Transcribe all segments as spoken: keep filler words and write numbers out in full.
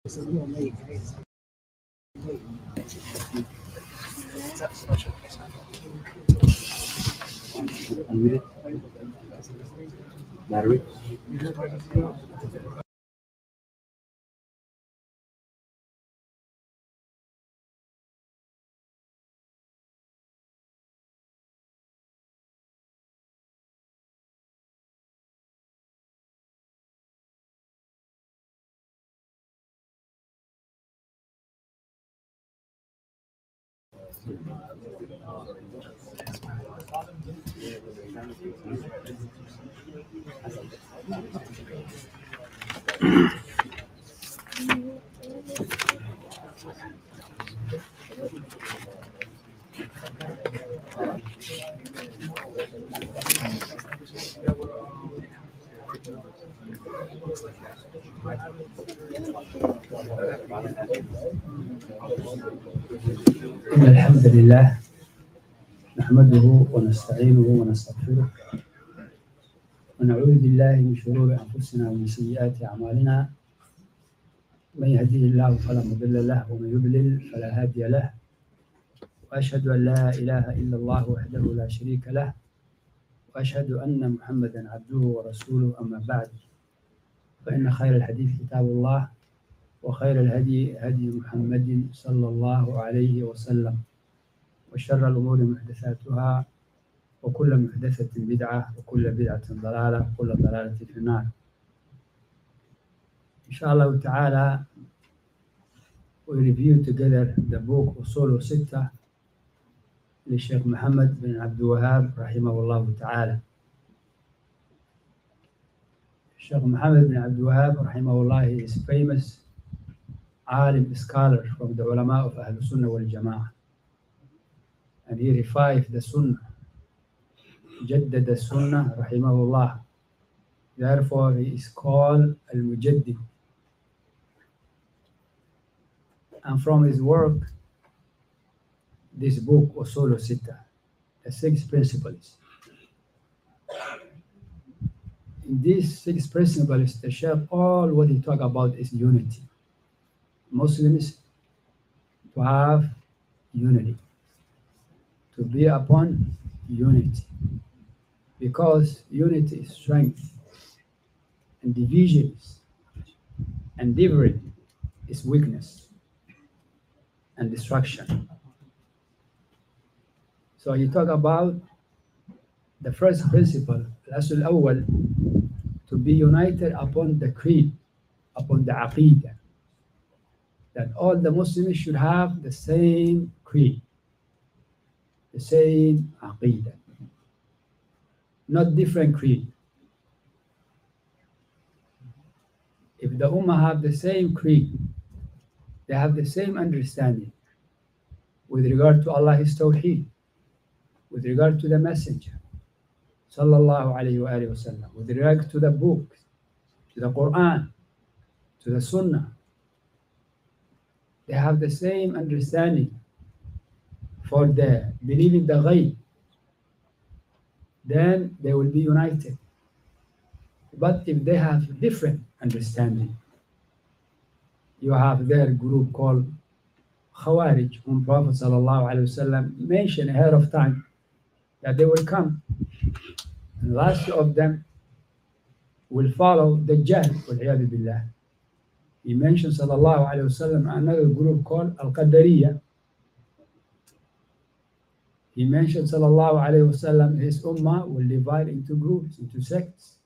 إن الحمد لله نحمده ونستعينه ونستغفره ونعوذ بالله من شرور أنفسنا ومن سيئات أعمالنا. من يهديه الله فلا مضل له ومن يضلل فلا هادي له، وأشهد أن لا إله إلا الله وحده لا شريك له، وأشهد أن محمدا عبده ورسوله. أما بعد، فإن خير الحديث كتاب الله، وخير الهدي هدي محمد صلى الله عليه وسلم، وشر الأمور محدثاتها، وكل محدثة بدعة، وكل بدعة ضلالة، وكل ضلالة في النار. Inshallah ta'ala, we review together the book Usul Sitta للشيخ محمد بن عبد الوهاب رحمه الله تعالى. Sheikh Muhammad bin Abdul Wahhab rahimahullah is famous alim scholar from the ulama of Ahlul Sunnah wal Jama'ah, and he revived the Sunnah, jaddad the Sunnah rahimahullah. Therefore, he is called Al-Mujaddid. And from his work, this book Usul Sitta, the six principles. In these six principles, the Shaykh, all what he talk about is unity. Muslims to have unity, to be upon unity, because unity is strength, and divisions and differing is weakness and destruction. So he talk about the first principle, al-asl al-awwal, to be united upon the creed, upon the aqidah, that all the Muslims should have the same creed, the same aqidah, not different creed. If the Ummah have the same creed, they have the same understanding with regard to Allah's Tawheed, with regard to the Messenger, sallallahu alayhi wa alayhi wa sallam, with regard to the book, to the Quran, to the Sunnah. They have the same understanding for the believing the ghaib, then they will be united. But if they have different understanding, you have their group called Khawarij, whom Prophet sallallahu alayhi wa sallam mentioned ahead of time that they will come. And last of them will follow the Dajjal, wal-'iyadhu billah. He mentioned sallallahu alayhi wa sallam another group called Al-Qadariyah. He mentioned sallallahu alayhi wa sallam his ummah will divide into groups, into sects.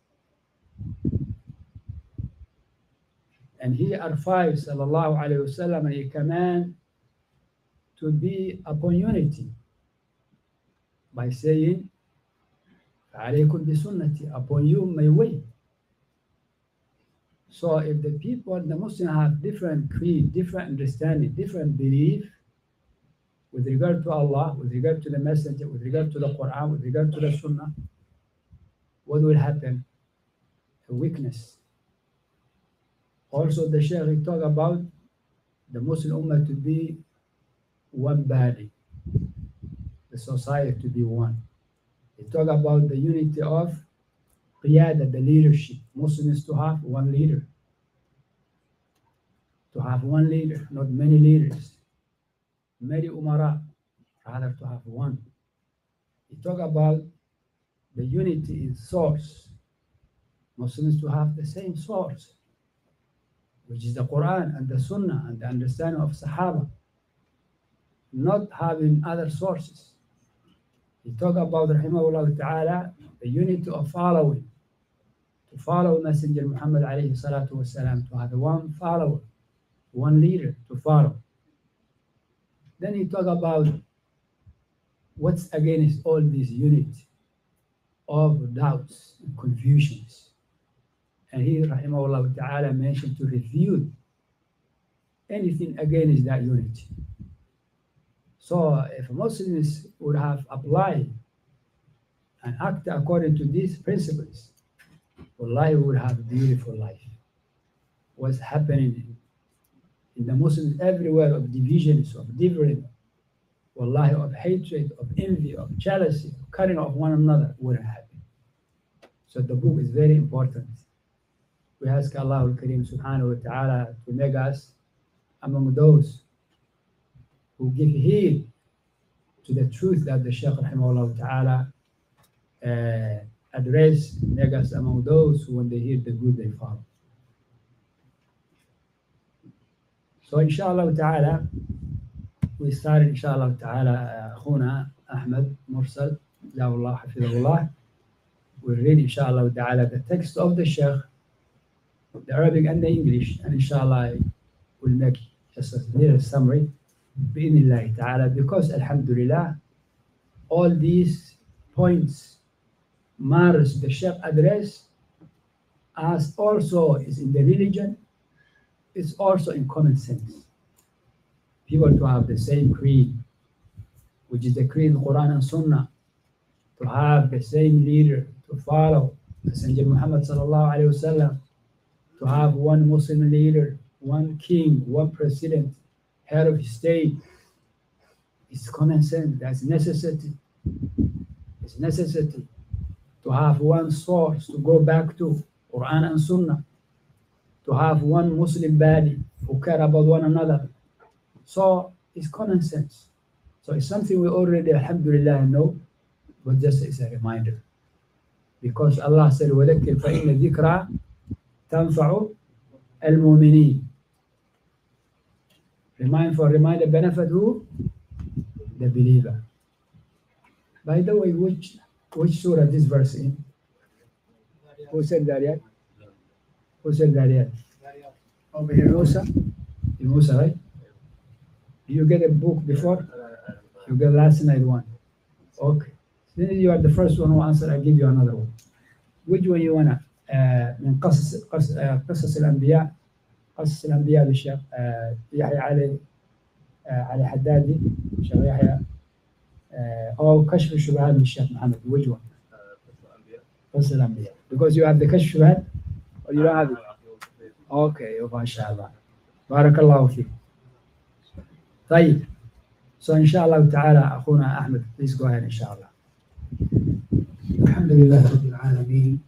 And he advised sallallahu alayhi wa sallam, and he command to be upon unity by saying, فَعَلَيْكُمْ بِسُنَّتِي, upon you my way. So if the people, the Muslims have different creed, different understanding, different belief with regard to Allah, with regard to the Messenger, with regard to the Quran, with regard to the Sunnah, what will happen? A weakness. Also the Shaykh talk about the Muslim Ummah to be one body, the society to be one. He talk about the unity of Qiyada, the leadership, Muslims to have one leader. to have one leader, not many leaders, many umara, rather to have one. He talk about the unity in source. Muslims to have the same source, which is the Quran and the Sunnah and the understanding of Sahaba, not having other sources. He talk about, rahimahullah ta'ala, the unity of following, to follow Messenger Muhammad alayhi salatu wasalam, to have one follower, one leader to follow. Then he talk about what's against all this unity of doubts and confusions. And he, rahimahullah ta'ala, mentioned to refute anything against that unity. So if Muslims would have applied and act according to these principles, wallahi, we would have a beautiful life. What's happening in the Muslims everywhere of divisions, of different, wallahi, of hatred, of envy, of jealousy, of cutting off one another, wouldn't happen. So the book is very important. We ask Allah al-Karim subhanahu wa ta'ala to make us among those who give heed to the truth that the Shaykh rahimahullah ta'ala uh, address, make us among those who, when they hear the good, they follow. So inshallah ta'ala, we started inshallah ta'ala Akhuna Ahmed Mursal, Jawallah Hafidhullah. We read inshallah ta'ala the text of the Shaykh, the Arabic and the English, and inshallah we'll make just a little summary bi'idhnillah ta'ala, because alhamdulillah, all these points matters the Shaykh address, as also is in the religion, it's also in common sense. People to have the same creed, which is the creed in Quran and Sunnah, to have the same leader to follow, Messenger Muhammad sallallahu alaihi wasallam, to have one Muslim leader, one king, one president, head of state. It's common sense. That's necessity. It's necessity to have one source to go back to, Quran and Sunnah, to have one Muslim body who care about one another. So it's common sense. So it's something we already, alhamdulillah, know, but just as a reminder. Because Allah said, وَذَكِّرْ فَإِنَّ الذِّكْرَى تَنْفَعُ الْمُؤْمِنِينَ. Remind for reminder benefit who? The believer. By the way, which which surah this verse in? Who said that yet? Who said that yet? Over here, Musa. Musa, right? You get a book before? You get last night one. Okay. Then you are the first one who answered. I give you another one. Which one you wanna? من قصص قصص الأنبياء قصص الأنبياء للشيخ يحيى علي علي حدادي الشيخ يحيى أو كشف الشبهات للشيخ محمد. Which one? قصص الأنبياء. Because you have the كشف الشبهات or you don't have it? Okay, ما شاء الله. بارك الله فيك. طيب. So إن شاء الله تعالى أخونا أحمد, please go ahead إن شاء الله. الحمد لله رب العالمين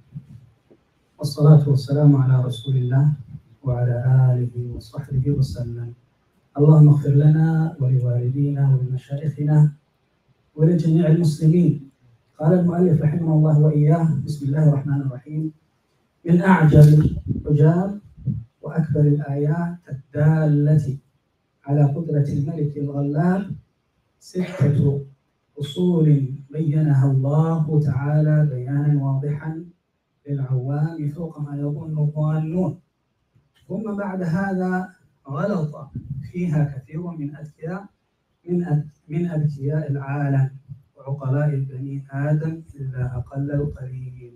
والصلاة والسلام على رسول الله وعلى آله وصحبه وسلم. اللهم اغفر لنا ولوالدينا ولمشايخنا ولجميع المسلمين. قال المؤلف رحمه الله وإياه: بسم الله الرحمن الرحيم. من أعجب العجاب وأكبر الآيات الدالة على قدرة الملك الغلاب ستة أصول بينها الله تعالى بيانا واضحا للعوام فوق ما يظن الظانون. ثم بعد هذا غلط فيها كثير من أذكياء من من أذكياء العالم وعقلاء بني آدم إلا أقل القليل.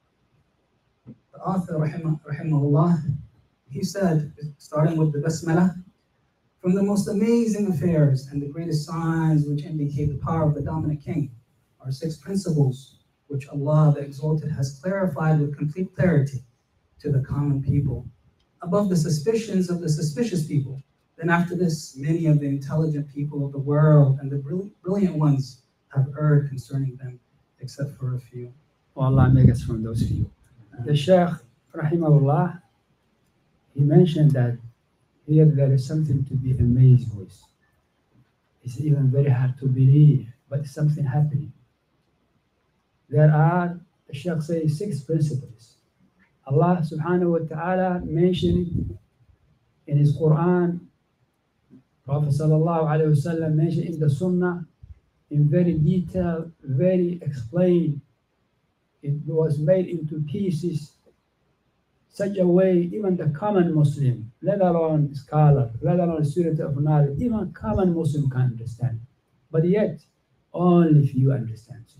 The author رحمه, رحمه الله, he said, starting with the Basmalah, from the most amazing affairs and the greatest signs which indicate the power of the dominant king are six principles which Allah the Exalted has clarified with complete clarity to the common people, above the suspicions of the suspicious people. Then after this, many of the intelligent people of the world and the brilliant ones have erred concerning them, except for a few. Oh, Allah make us from those few. The Shaykh, rahimahullah, he mentioned that Here there is something to be amazed with. It's even very hard to believe, but something happening. There are, the Shaykh says, six principles. Allah subhanahu wa ta'ala mentioned in his Quran, Prophet sallallahu alayhi wa sallam mentioned in the Sunnah, in very detail, very explained. It was made into pieces such a way even the common Muslim, let alone scholar, let alone student of knowledge, even common Muslim can understand. But yet, only few understand it.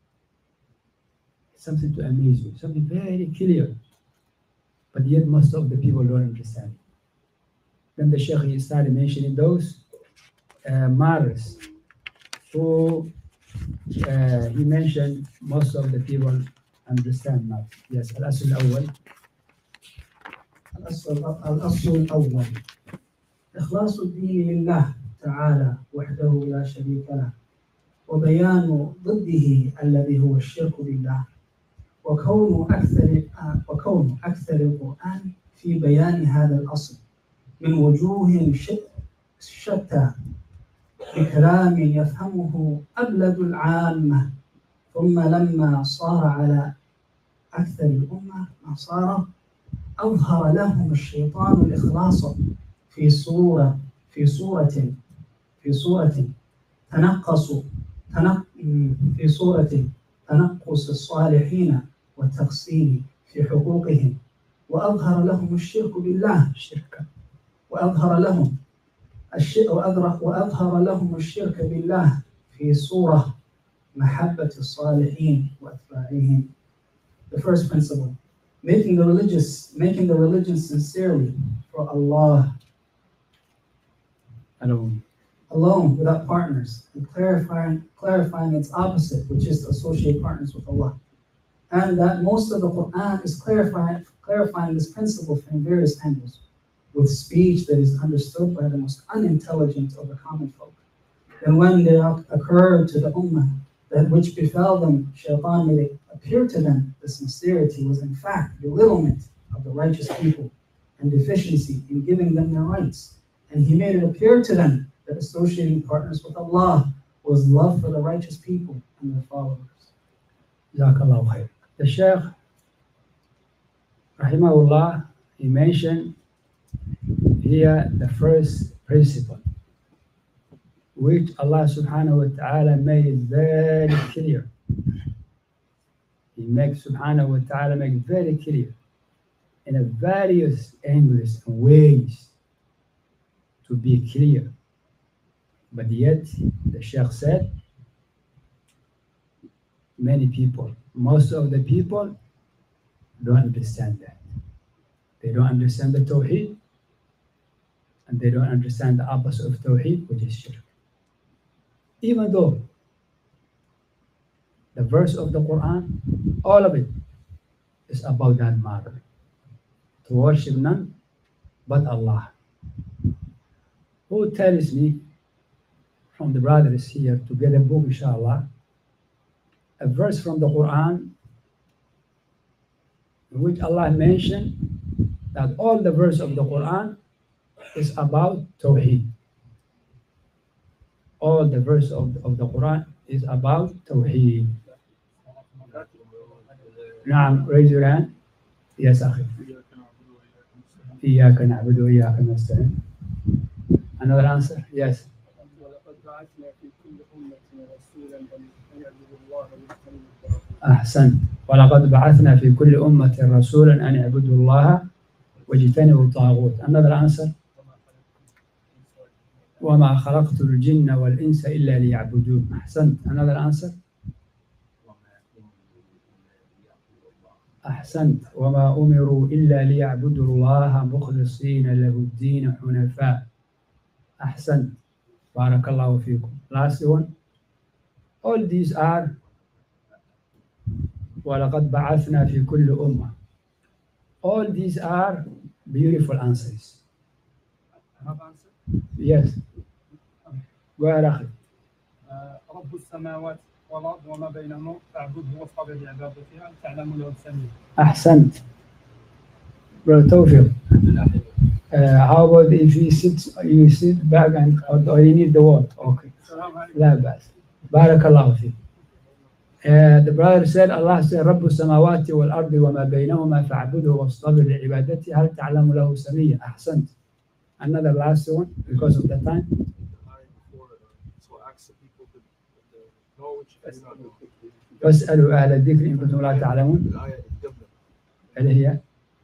It's something to amaze you, something very clear. But yet most of the people don't understand. Then the Shaykh started mentioning those uh, martyrs who uh, he mentioned most of the people understand not. Yes, al-asl al-awwal. الأصل الأول إخلاص الدين لله تعالى وحده لا شريك له وبيان ضده الذي هو الشرك بالله وكون أكثر وكون أكثر القرآن في بيان هذا الأصل من وجوه شتى بكلام يفهمه أبلد العامة ثم لما صار على أكثر الأمة ما صار أظهر لهم الشيطان الإخلاص في صورة في صورة في صورة تنقص تنق في صورة تنقص الصالحين والتقصير في حقوقهم وأظهر لهم الشرك بالله الشرك وأظهر لهم الشرك وأظهر لهم الشرك بالله في صورة محبة الصالحين وأتباعهم. The first principle, making the religious, making the religion sincerely for Allah alone, alone without partners, and clarifying clarifying its opposite, which is to associate partners with Allah. And that most of the Quran is clarifying clarifying this principle from various angles, with speech that is understood by the most unintelligent of the common folk. And when there occurred to the Ummah that which befell them, Shaitan made it appear to them the sincerity was in fact belittlement of the righteous people and deficiency in giving them their rights. And he made it appear to them that associating partners with Allah was love for the righteous people and their followers. Jazakallahu khair. The Shaykh, rahimahullah, he mentioned here the first principle, which Allah subhanahu wa ta'ala made it very clear. He makes subhanahu wa ta'ala make it very clear in a various angles and ways to be clear. But yet, the Shaykh said, many people, most of the people don't understand that. They don't understand the Tawheed, and they don't understand the opposite of Tawheed, which is Shirk. Even though the verse of the Quran, all of it is about that matter. To worship none but Allah. Who tells me from the brothers here to get a book, inshallah, a verse from the Quran in which Allah mentioned that all the verse of the Quran is about Tawheed. All the verse of, of the Quran is about Tawheed. Naam, raise your hand. Yes, akhi. إياك نعبد وإياك نستعين. Another answer? Yes. أحسن. ولقد بعثنا في كل أمة رسولا أن اعبدوا الله واجتنبوا الطاغوت. Another answer. وما خلقت الجن والإنس إلا ليعبدون. أحسنت. Another answer. أحسنت. وما أمروا إلا ليعبدوا الله مخلصين له الدين حنفاء. أحسنت. بارك الله فيكم. Last one. All these are وَلَقَدْ بَعَثْنَا فِي كُلِّ أُمَّةٍ. All these are beautiful answers. Yes. Go ahead, أخي. رب السماوات والأرض وما بينهما فاعبده واصطبر لعبادتها تعلم له السميع. أحسنت. Brother Tawfiq. Uh, how about if you sit, you sit back and or, or you need the word? Okay. السلام عليكم. لا بأس. بارك الله فيك. Uh, the brother said, Allah said, رب السماوات والأرض وما بينهما فاعبده واصطبر لعبادته هل تعلم له سميا. أحسنت. Another last one because of the time. So ask the people the, the knowledge and not know. فاسألوا أهل الذكر إن كنتم لا تعلمون. الآية قبل. اللي هي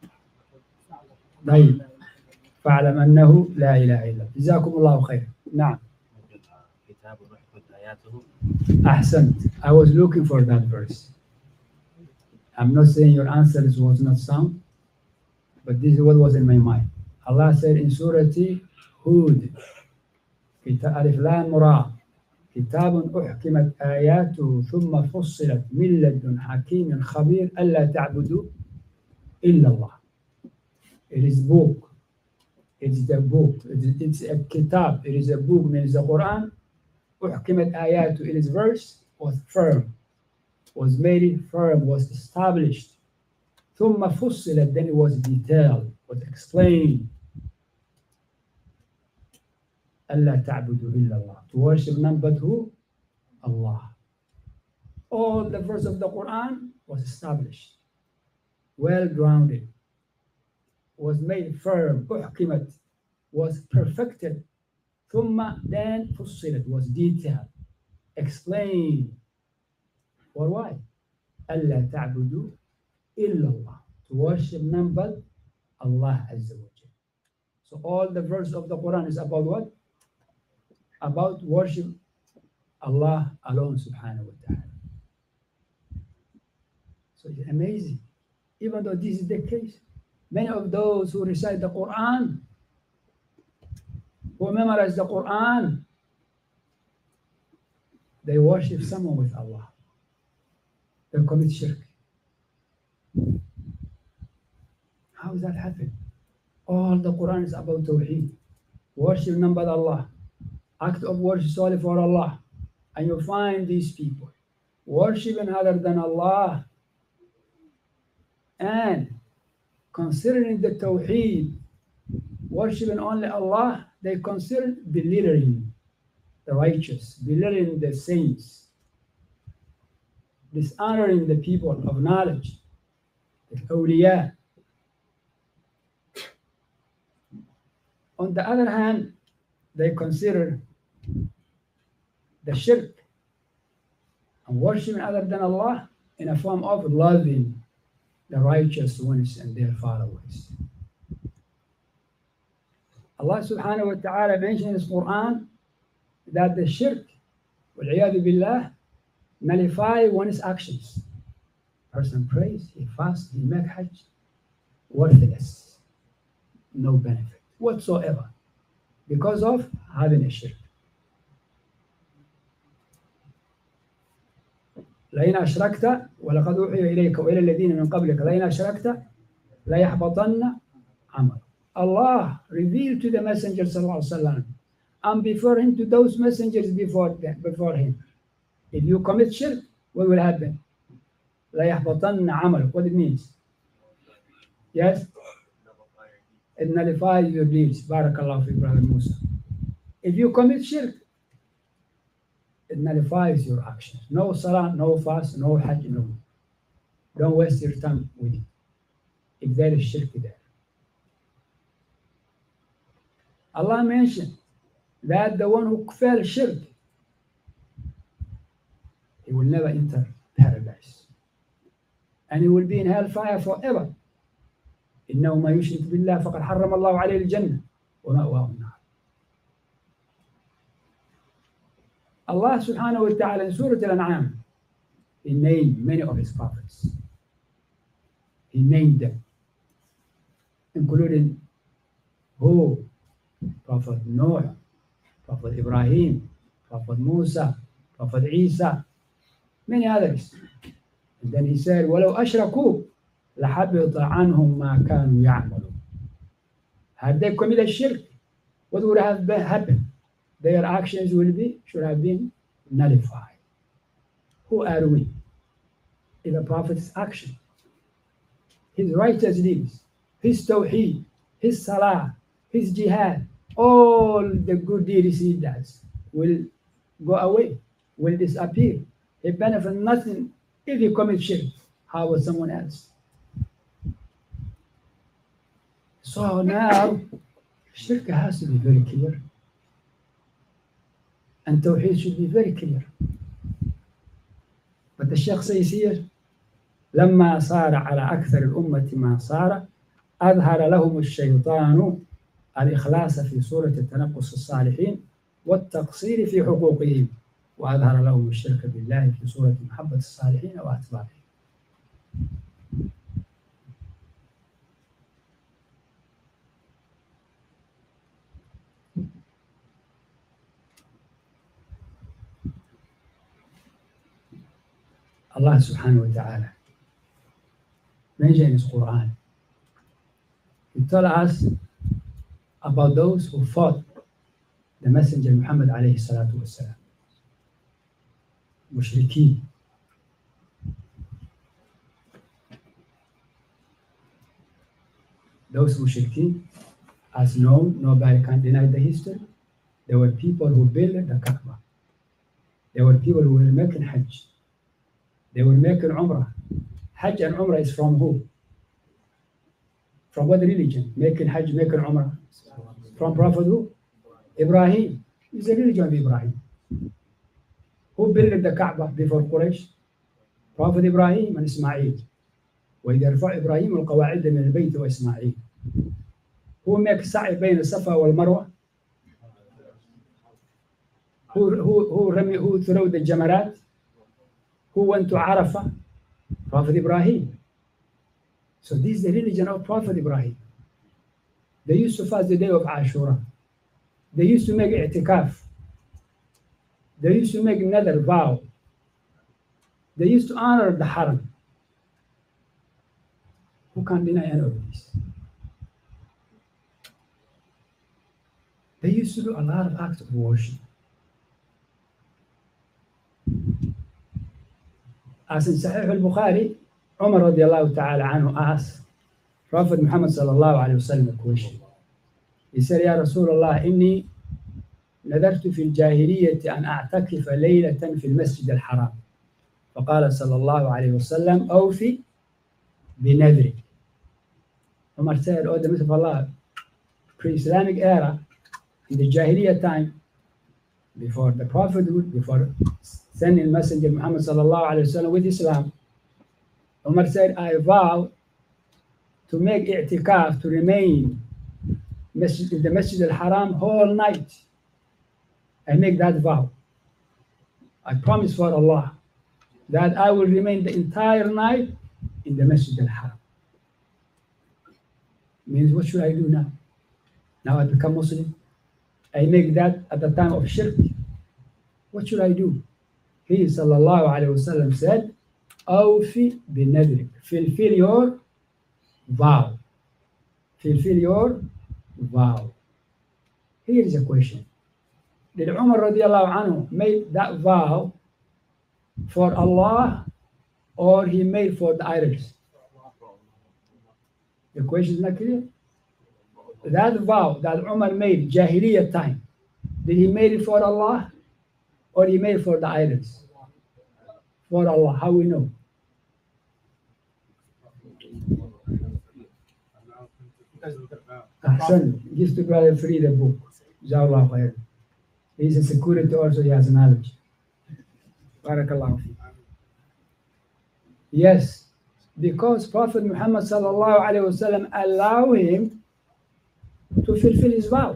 طيب فاعلم أنه لا إله إلا الله. جزاكم الله خير. نعم. كتاب أحكمت آياته. أحسنت. I was looking for that verse. I'm not saying your answers was not sound, but this is what was in my mind. Allah said in Surah Hud, ألف لام را كتاب أحكمت آياته ثم فصلت من لدن حكيم خبير ألا تعبدوا إلا الله. It is book. It is the book. It is, it's a kitab. It is a book, means the Quran. أحكمت آياته, it is verse, was firm, was made firm, was established. ثم فصلت, then it was detailed, was explained. ألا تعبدوا إلا الله, to worship none but who? Allah. All the verse of the Quran was established, well grounded, was made firm, أحكمت, was perfected. ثم then فصلت, was detailed, explained. For why? ألا تعبدوا إلا الله, to worship none but Allah Azza wa Jalla. So all the verse of the Quran is about what? About worship Allah alone subhanahu wa ta'ala. So it's amazing. Even though this is the case, many of those who recite the Quran, who memorize the Quran, they worship someone with Allah. They commit shirk. How does that happen? All the Quran is about Tawheed. Worship none but Allah. Act of worship solely for Allah. And you find these people worshiping other than Allah and considering the Tawheed, worshiping only Allah, they consider belittling the righteous, belittling the saints, dishonoring the people of knowledge, the awliya. On the other hand, they consider the shirk and worshiping other than Allah in a form of loving the righteous ones and their followers. Allah subhanahu wa ta'ala mentioned in His Quran that the shirk, wal-'iyadu billah, nullify one's actions. Person prays, he fasts, he makes hajj, worthless, no benefit whatsoever because of having a shirk. لئن أشركت ولقد أوحي إليك وإلى الذين من قبلك لئن أشركت ليحبطن عملك. Allah revealed to the Messenger sallallahu alaihi wasallam and before him to those messengers before them, before him. If you commit shirk, what will happen? ليحبطن عملك. What it means? Yes? It nullifies your deeds. Barakallahu fi brother Musa. If you commit shirk, it nullifies your actions. No salah, no fast, no hajj, no. Don't waste your time with it. If there is shirk there. Allah mentioned that the one who fell shirk, he will never enter paradise. And he will be in hellfire forever. إنه ما يشرك بالله فقد حرم الله عليه الجنة ومأواه النار. Allah subhanahu wa ta'ala in Surah Al-An'am, He named many of His prophets. He named them, including who? Prophet Noah, Prophet Ibrahim, Prophet Musa, Prophet Isa, many others. And then He said, وَلَوْ أَشْرَكُوا لَحَبِطَ عَنْهُمْ مَا كَانُوا يَعْمَلُونَ. Had they committed shirk, what would have been happened? Their actions will be, should have been nullified. Who are we? In the Prophet's action, his righteous deeds, his tawheed, his salah, his jihad, all the good deeds he does will go away, will disappear. He benefits nothing if he commits shirk. How about someone else? So now, shirk has to be very clear. And Tawheed should be very clear. But the Sheikh says here, لما صار على أكثر الأمة ما صار أظهر لهم الشيطان الإخلاص في صورة التنقص الصالحين والتقصير في حقوقهم وأظهر لهم الشرك بالله في صورة محبة الصالحين وأتباعهم. Allah subhanahu wa ta'ala mentioned in his Quran, he told us about those who fought the Messenger Muhammad alayhi salatu wasalam, mushrikeen. Those mushrikeen, as known, nobody can deny the history. There were people who built the Kaaba. There were people who were making Hajj. They were making Umrah. Hajj and Umrah is from who? From what religion? Making Hajj, making Umrah. From Prophet who? Ibrahim. It's the religion of Ibrahim. Who built the Kaaba before Quraysh? Prophet Ibrahim and Ismail. وإذا يرفع إبراهيم القواعد من البيت وإسماعيل. Who makes sa'i بين الصفا والمروة? Who who who remi, who threw the jamarat? Who went to Arafah? Prophet Ibrahim. So this is the religion of Prophet Ibrahim. They used to fast the day of Ashura. They used to make i'tikaf. They used to make another vow. They used to honor the Haram. Who can deny any of this? They used to do a lot of acts of worship. As in Sahih al-Bukhari, Umar radiallahu ta'ala anhu asked Prophet Muhammad sallallahu alayhi wa sallam a question. He said, Ya Rasulullah, inni nadartu fi al-jahiliyyati an a'takifa laylatan fi al-masjid al-haram. فقال صلى الله عليه وسلم أوفي بنذرك. Umar said, oh, the Messenger of Allah, pre-Islamic era, in the Jahiliyyah time, before the Prophethood, before sending Messenger Muhammad sallallahu alayhi wa sallam with Islam, Umar said, I vow to make i'tikaf, to remain in the Masjid al-Haram whole night. I make that vow. I promise for Allah that I will remain the entire night in the Masjid al-Haram. Means, what should I do now? Now I become Muslim. I make that at the time of shirk. What should I do? He sallallahu alayhi wa sallam said, Awfi binadrik. Fulfill your vow. Fulfill your vow. Here is a question. Did Umar radiallahu anhu make that vow for Allah or he made for the idols? The question is not clear. That vow that Umar made Jahiliyyah time, did he make it for Allah or he made it for the idols? For Allah. How we know? Ahsan, give to brother free the book. Jazakallah khair. He's a security also, he has knowledge. Barakallahu fi. Yes, because Prophet Muhammad sallallahu alayhi wa sallam allowed him to fulfill his vow.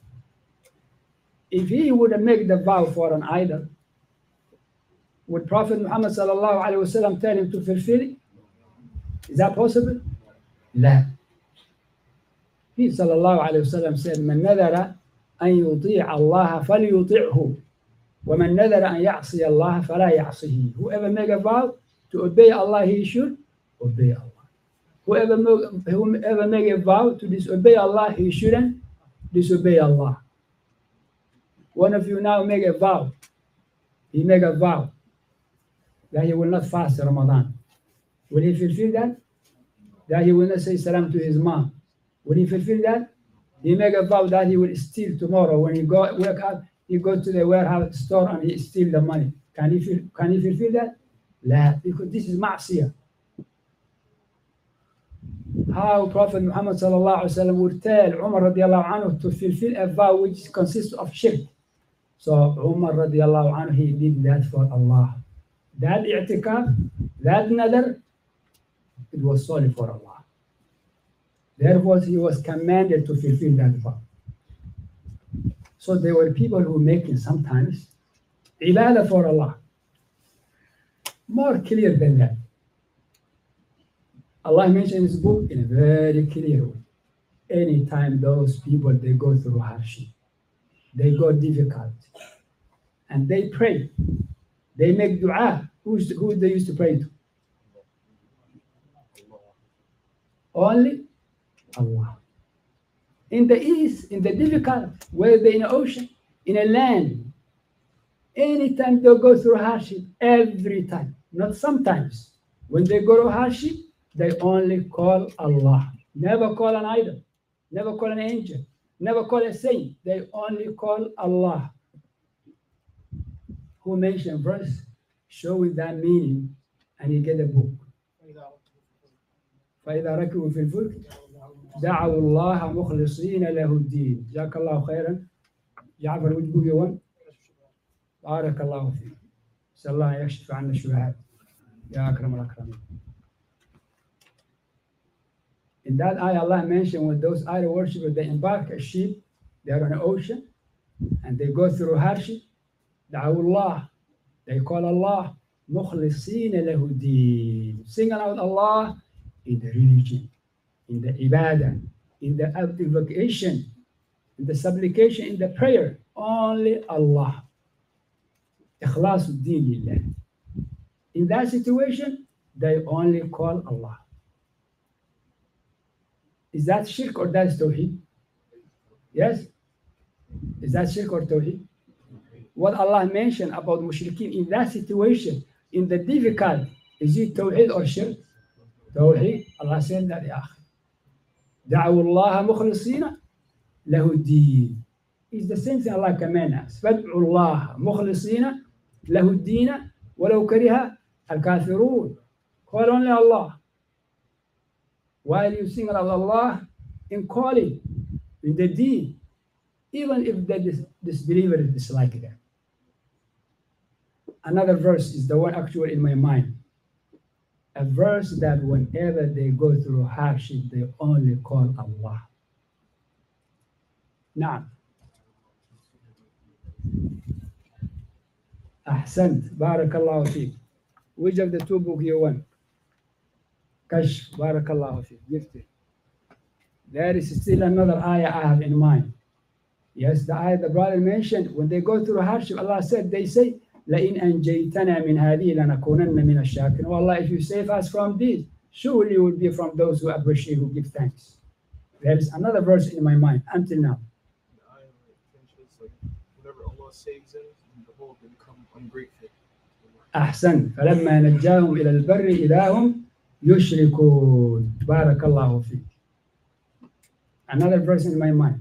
If he would have made the vow for an idol, would Prophet Muhammad sallallahu alayhi wa sallam tell him to fulfill it? Is that possible? La. He sallallahu alayhi wa sallam said, من نذر أن يطيع الله فليطيعه ومن نذر أن يعصي الله فلا يعصيه. Whoever make a vow to obey Allah, he should obey Allah. Whoever, whoever make a vow to disobey Allah, he shouldn't disobey Allah. One of you now make a vow. He make a vow that he will not fast Ramadan. Will he fulfill that? That he will not say salam to his mom. Will he fulfill that? He make a vow that he will steal tomorrow. When he go wake up, he go to the warehouse store and he steal the money. Can he feel, can he fulfill that? La, because this is ma'siyah. How Prophet Muhammad sallallahu alaihi wasallam would tell Umar radiallahu anhu to fulfill a vow which consists of shirk. So Umar radiallahu anhu, he did that for Allah. That i'tikaf, that nadar, it was solely for Allah. Therefore, he was commanded to fulfill that vow. So there were people who making sometimes ibadah for Allah. More clear than that. Allah mentioned in his book in a very clear way. Anytime those people, they go through hardship, they go difficult, and they pray, they make dua. Who's, who they used to pray to? Only Allah. In the east, in the difficult, whether they're in the ocean, in a land, anytime they go through hardship, every time, not sometimes, when they go through hardship, they only call Allah. Never call an idol, never call an angel, never call a saint. They only call Allah. Who mentioned verse showing that meaning, and you get a book. فإذا ركبوا في الفلك دعوا الله مخلصين له الدين. جزاك الله خيرا. جعفر would give you one. بارك الله فيك. نسأل الله يكشف عنا الشبهات. يا أكرم الأكرمين. In that ayah, Allah mentioned when those idol worshippers, they embark a ship, they are on an ocean, and they go through hardship. دعوا الله, they call Allah مخلصين له الدين. Sing out Allah in the religion, in the ibadah, in the invocation, in the supplication, in the prayer. Only Allah. إخلاص الدين لله. In that situation, they only call Allah. Is that shirk or that's tawheed? Yes? Is that shirk or tawheed? What Allah mentioned about mushrikeen in that situation, in the difficult, is it tawheed or shirk? Tawheed. Allah said that, ya akhi. دعوا الله مخلصين له الدين. It's the same thing Allah commands us. فادعوا الله مخلصين له الدين ولو كره الكافرون. Call only Allah. While you sing about Allah in calling, in the deen, even if the dis- disbeliever is disliking that. Another verse is the one actually in my mind. A verse that whenever they go through hardship, they only call Allah. Now, Ahsant, Barakallahu Feek. Which of the two books you want? Kashf, Barakallahu Feek. Gift it. There is still another ayah I have in mind. Yes, the ayah the brother mentioned, when they go through hardship, Allah said, they say, لَإِنْ أَنْجَيْتَنَا مِنْ هَذِهِ لَنَكُونَنَّ مِنَ الشَّاكِرِينَ. Oh Allah, if you save us from this, surely you will be from those who appreciate, who give thanks. There is another verse in my mind until now. The ayah finishes like whenever Allah saves them, behold, they become ungrateful. أحسن فلما نجاهم إلى البر إذا هم يشركون. بارك الله فيك. Another verse in my mind.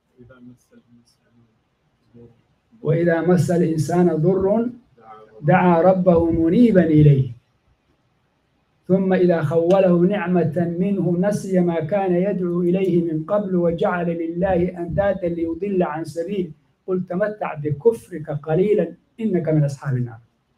وإذا مس الإنسان ضر دعا ربه منيبا إليه ثم إذا خوله نعمة منه نسي ما كان يدعو إليه من قبل وجعل لله أندادا ليضل عن سبيل قل تمتع بكفرك قليلا إنك من أصحاب النار.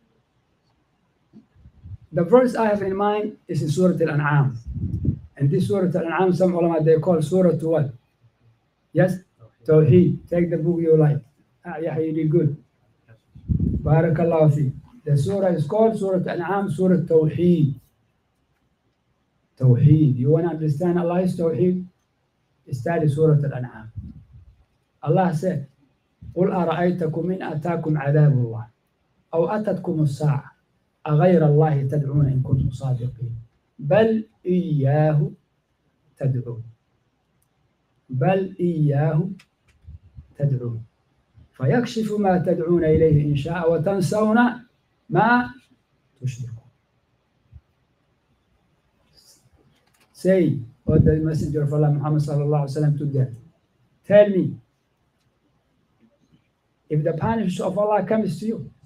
The verse I have in mind is in Surah Al-An'am. And this Surah Al-An'am, some ulama, they call Surah to what? Yes? Tawheed. Take the book you like. Ah, yeah, you did good. Barakallahu fi. The surah is called Surah Al-An'am, Surah Tawheed. Tawheed. You want to understand Allah's Tawheed? Study Surah Al-An'am. Allah said, قُلْ أَرَأَيْتَكُمْ إِنْ أَتَاكُمْ عَذَابُ اللَّهِ أَوْ أَتَتْكُمُ السَّاعَةُ أَغَيْرَ اللَّهِ تَدْعُونَ إِن كُنتُمْ صَادِقِينَ بَلْ إِيَّاهُ تَدْعُونَ بَلْ إِيَّاهُ تَدْعُونَ فيكشف ما تدعون إليه إن شاء وتنسون ما تشركون. Say what the messenger of Allah Muhammad sallallahu alaihi wasallam to them. Tell me, if the punishment of Allah comes to you,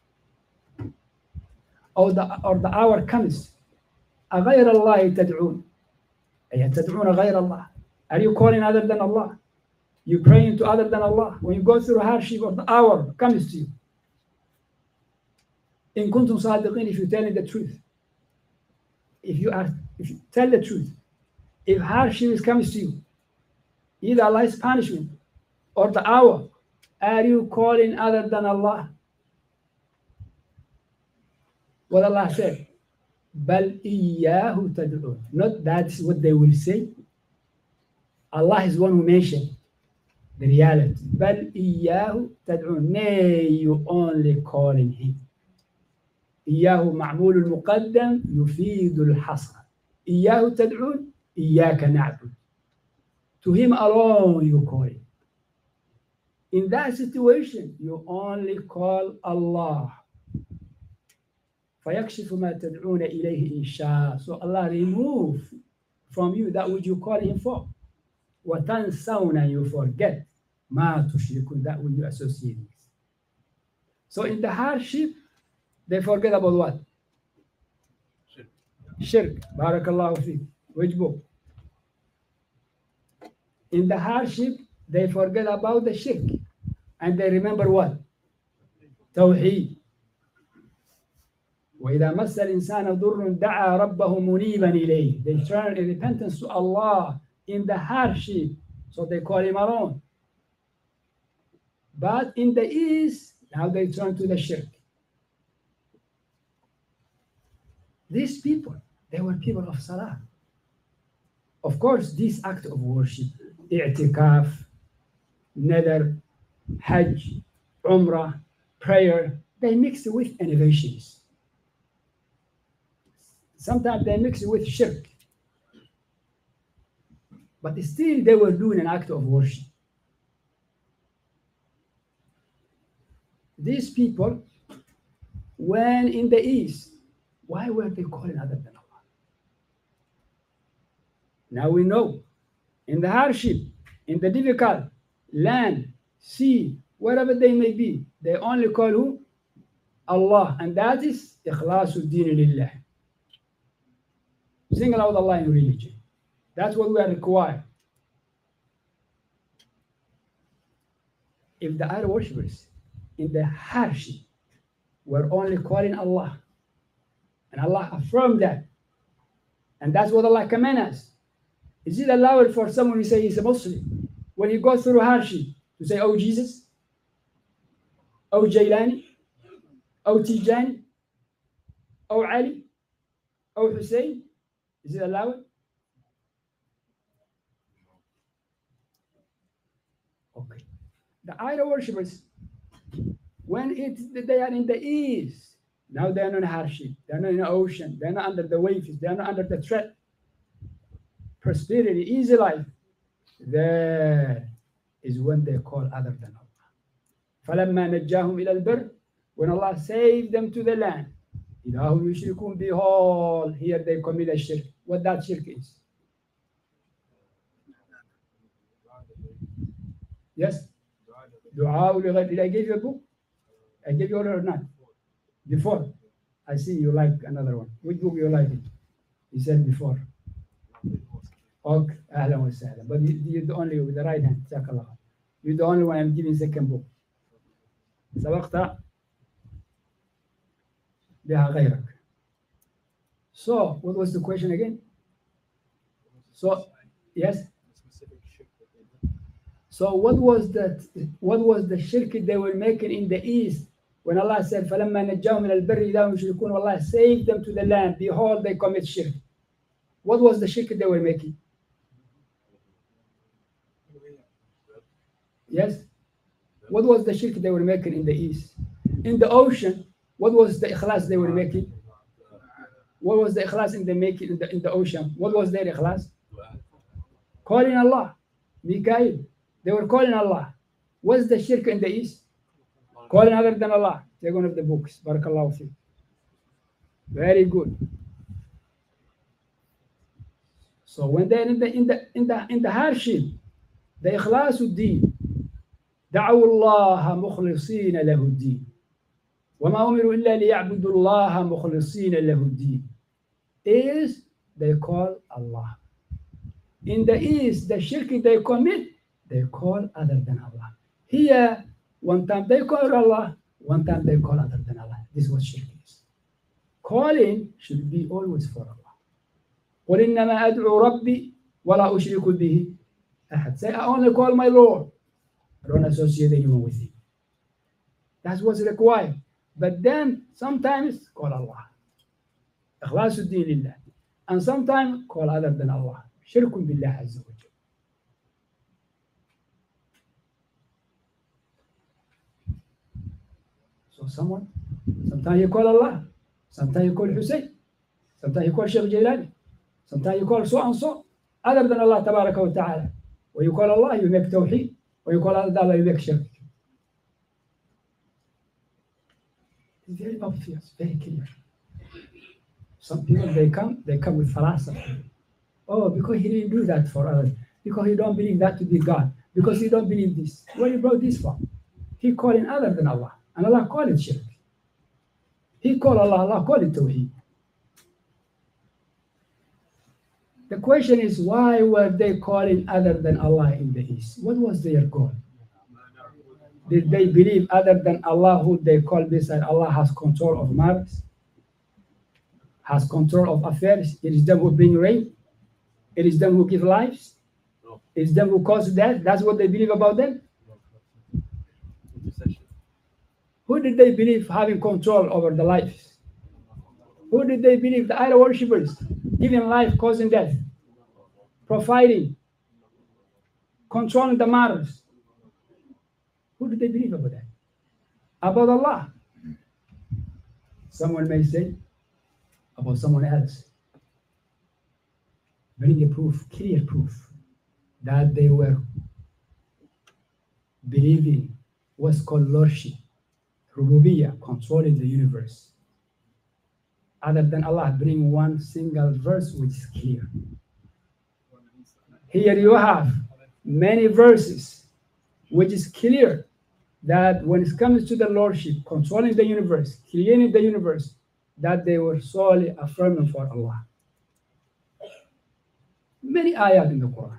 or the, or the hour comes, أغير الله تدعون? أي تدعون غير الله? Are you calling other than Allah? You praying to other than Allah? When you go through hardship or the hour comes to you, إن كنتم صادقين, if you tell the truth, if you are, if you tell the truth, if hardship comes to you, either Allah's punishment or the hour, are you calling other than Allah? What Allah said, بل إياه تدعون. Not that's what they will say. Allah is one who mentioned the reality. بل إياه تدعون. Nay, you only calling him. إياه معمول المقدم يفيد الحصر. إياه تدعون إياك نعبد. To him alone you call it. In that situation, you only call Allah. فيكشف ما تدعون إليه إن شاء. So Allah remove from you that which you call him for. وتنسون, you forget ما تشركون, that which you associate with. So in the hardship, they forget about what? Shirk. Shirk. Barakallahu fiqh. Which book? In the hardship, they forget about the shirk. And they remember what? Tawheed. وإذا مس الإنسان ضر دعا ربه منيبا إليه. They turn in repentance to Allah in the hardship. So they call him alone. But in the ease, now they turn to the shirk. These people, they were people of Salah. Of course, this act of worship, i'tikaf, nadar, hajj, umrah, prayer, they mix with innovations. Sometimes they mix with shirk. But still they were doing an act of worship. These people, when in the east, why were they calling other than Allah? Now we know, in the hardship, in the difficult land, sea, wherever they may be, they only call who? Allah, and that is ikhlasu din lillah. Single out Allah in religion. That's what we are required. If the idol worshippers in the hardship were only calling Allah, and Allah affirmed that, and that's what Allah commands us. Is it allowed for someone who say he's a Muslim, when he goes through hardship, to say, oh Jesus, oh Jailani, oh Tijani, oh Ali, oh Hussein? Is it allowed? Okay. The idol worshippers, when it, they are in the east, now they are not in hardship, they are not in the ocean, they are not under the waves, they are not under the threat. Prosperity, easy life. There is when they call other than Allah. فَلَمَّا نَجَّاهُمْ إِلَى الْبِرِّ. When Allah saved them to the land, إِذَا هُمْ يُشْرِكُونَ. Behold, here they commit a shirk. What that shirk is? Yes? Dua لغير. Did I give you a book? I gave you one or not? Before. I see you like another one. Which book you like it? He said before. Okay, أهلا وسهلا. But you, you're the only with the right hand. جزاك الله. You're the only one I'm giving second book. سبقت بها غيرك. So, what was the question again? So, yes. So, what was that? What was the shirk they were making in the east when Allah said, فَلَمَّا نَجَّاهُمْ مِنَ الْبِرِّ إِذَا هُمْ يُشْرِكُونَ. Allah saved them to the land. Behold, they commit shirk. What was the shirk they were making? Yes? What was the shirk they were making in the east? In the ocean, what was the ikhlas they were making? What was the ikhlas in the making in the, in the ocean? What was their ikhlas? Calling Allah. Mikael. They were calling Allah. What's the shirk in the east? Calling other than Allah. Take one of the books. Barakallahu fi. Very good. So when they're in the in the in the in the hardship, the إخلاص الدين دعوا الله مخلصين له الدين وما أمروا إلا ليعبدوا الله مخلصين له الدين is they call Allah. In the East, the shirk they commit, they call other than Allah. Here, one time they call Allah, one time they call other than Allah. This is what shirk is. Calling should be always for Allah. قل إنما أدعو ربي ولا أشرك به أحد. Say, I only call my Lord. I don't associate anyone with him. That's what's required. But then sometimes call Allah. إخلاص الدين لله. And sometimes call other than Allah. شرك بالله عز وجل. So someone, sometimes you call Allah, sometimes you call Hussein, sometimes you call Sheikh Jilani, sometimes you call so and so, other than Allah tabaraka wa ta'ala. When you call Allah, you make tawheed. When you call other than Allah, you make shirk. It's very obvious, very clear. Some people, they come, they come with philosophy. Oh, because he didn't do that for others. Because he don't believe that to be God. Because he don't believe this. Where you brought this from? He calling other than Allah. And Allah called it shirk. He called Allah, Allah called it tawheed. The question is, why were they calling other than Allah in the East? What was their goal? Did they believe other than Allah who they call this and Allah has control of matters? Has control of affairs? It is them who bring rain? It is them who give lives? No. It is them who cause death? That's what they believe about them? Who did they believe having control over the lives? Who did they believe the idol worshippers? Giving life, causing death, providing, controlling the matters. Who did they believe about that? About Allah. Someone may say about someone else. Bring a proof, clear proof, that they were believing what's called lordship, rububiyyah, controlling the universe. Other than Allah, bring one single verse which is clear. Here you have many verses which is clear that when it comes to the lordship, controlling the universe, creating the universe, that they were solely affirming for Allah. Many ayat in the Quran.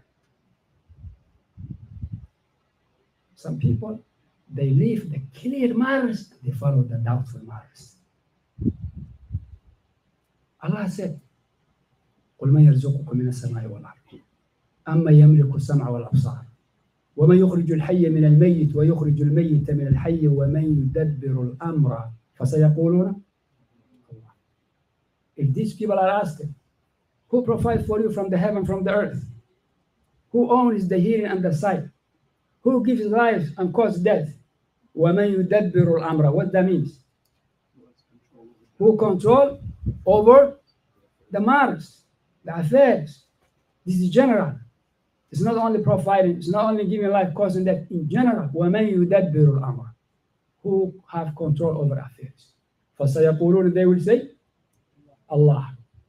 Some people, they leave the clear matters, they follow the doubtful matters. Allah said, قل من يرزقكم من السماء والأرض أما يملك السمع والأبصار ومن يخرج الحي من الميت ويخرج الميت من الحي ومن يدبر الأمر فسيقولون Allah. If these people are asked, who provides for you from the heaven, from the earth? Who owns the hearing and the sight? Who gives life and causes death? وَمَنْ يُدَبِّرُ الْأَمْرَ. What that means? Who control over the matters, the affairs. This is general. It's not only providing, it's not only giving life, causing death. In general, وَمَنْ يُدَبِّرُ الْأَمْرَ. Who have control over affairs. فَسَيَقُولُونَ, they will say, Allah.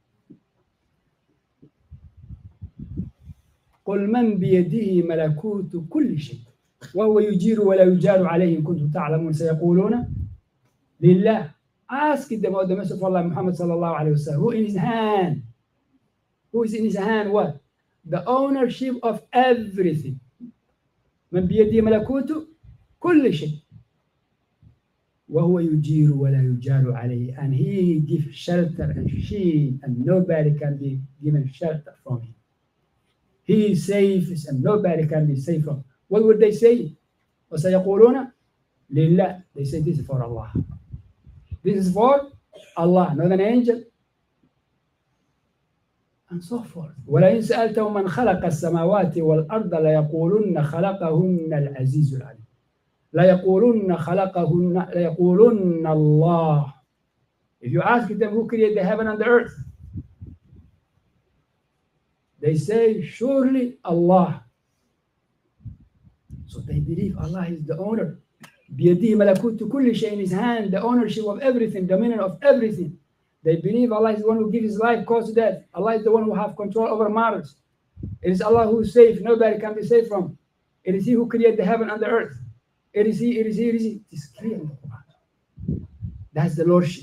قل من بيده ملكوت كل شيء وهو يجير ولا يجار عليه إن كنتم تعلمون سيقولون لله. Ask them about the Messenger of Allah Muhammad sallallahu alayhi wa sallam. Who in his hand? Who is in his hand what? The ownership of everything. من بيده ملكوت كل شيء وهو يجير ولا يجار عليه. And he gives shelter and shield and nobody can be given shelter from him. He is safe and nobody can be safe from. What would they say? وَسَيَقُولُونَ لِلَّهِ. They say this is for Allah. This is for Allah, not an angel. And so forth. وَلَئِنْ سَأَلْتَهُمْ مَنْ خَلَقَ السَّمَاوَاتِ وَالْأَرْضَ لَيَقُولُنَّ خَلَقَهُنَّ الْعَزِيزُ الْعَلِيمُ. لَيَقُولُنَّ خَلَقَهُنَّ لَيَقُولُنَّ اللَّهُ. If you ask them who created the heaven and the earth, they say, surely Allah. So they believe Allah is the owner. بِيَدِهِ مَلَكُوتُ كُلِّ شَيْءٍ, in his hand, the ownership of everything, dominion of everything. They believe Allah is the one who gives his life, causes death. Allah is the one who has control over matters. It is Allah who is safe. Nobody can be safe from. It is He who created the heaven and the earth. It is He, it is He, it is He. It is clear in the Quran. That's the Lordship.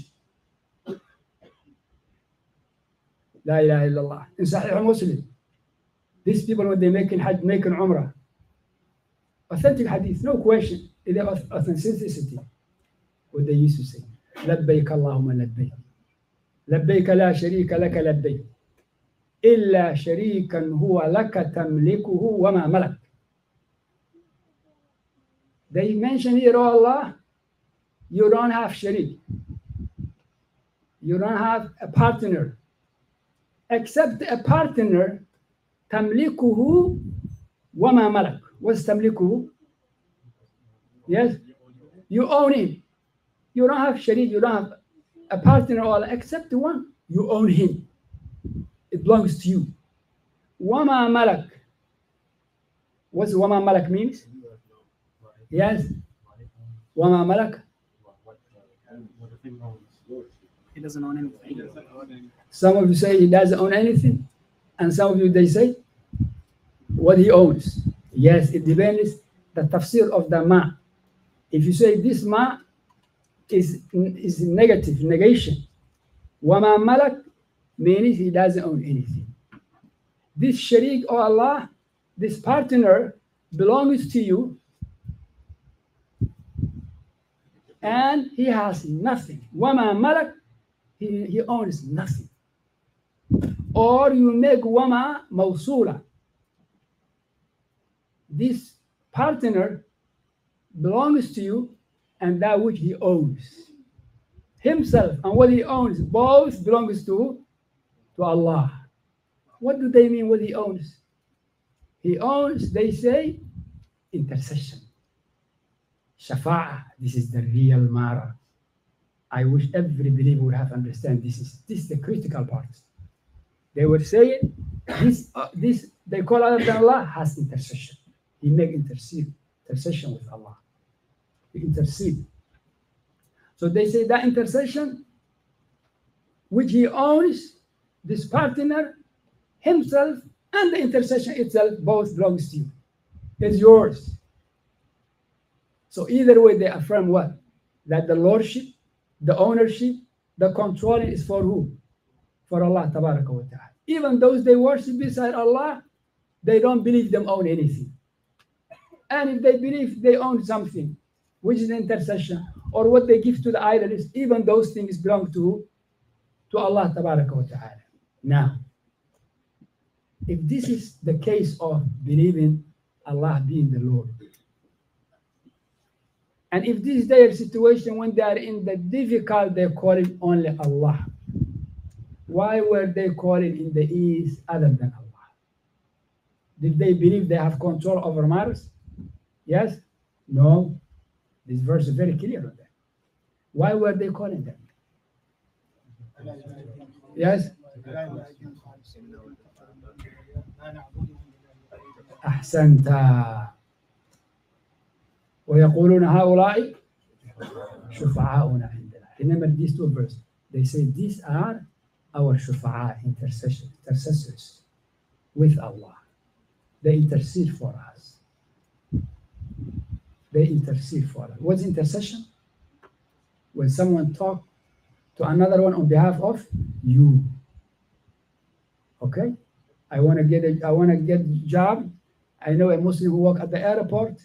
La ilaha illallah. In Sahih Muslim, these people, when they make Hajj, make an Umrah, authentic hadith, no question, in their authenticity, what they used to say, لبيك اللهم لبيك لبيك لا شريك لك لبيك إلا شريكا هو لك تملكه وما ملك. They mention here, oh Allah, you don't have sharik, you don't have a partner, except a partner, تملكه وما ملك. What's تملكه? Yes, you own him. You don't have sharik, you don't have a partner or except one. You own him. It belongs to you. وما ملك. What's وما ملك means? Yes. وما ملك. He doesn't own anything. Some of you say he doesn't own anything, and some of you they say what he owns. Yes, it depends the tafsir of the ma. If you say this ma is is negative, negation, وما ملك means he doesn't own anything. This sharik, or Allah, this partner belongs to you, and he has nothing. وما ملك, he, he owns nothing. Or you make وما موصولة. This partner belongs to you, and that which he owns. Himself and what he owns both belongs to, to Allah. What do they mean what he owns? He owns, they say, intercession. Shafa'ah, this is the real mara. I wish every believer would have understand this is this is the critical part. They were saying this uh, this they call other than Allah has intercession. He make intercede, intercession with Allah. He intercede. So they say that intercession, which he owns, this partner, himself, and the intercession itself both belongs to you. It's yours. So either way, they affirm what? That the lordship, the ownership, the controlling is for who? For Allah tabaraka wa ta'ala. Even those they worship beside Allah, they don't believe them own anything. And if they believe they own something, which is intercession, or what they give to the idols, even those things belong to, to Allah tabaraka wa ta'ala. Now, if this is the case of believing Allah being the Lord, and if this is their situation when they are in the difficult, they call it only Allah. Why were they calling in the east other than Allah? Did they believe they have control over matters? Yes? No. This verse is very clear on that. Why were they calling them? Yes? أحسنت. ويقولون هؤلاء شفعاؤنا عند الله. Remember these two verses. They say these are our shufa'a, intercession, intercessors with Allah. They intercede for us. They intercede for us. What's intercession? When someone talks to another one on behalf of you. Okay? I want to get a I want to get a job. I know a Muslim who works at the airport,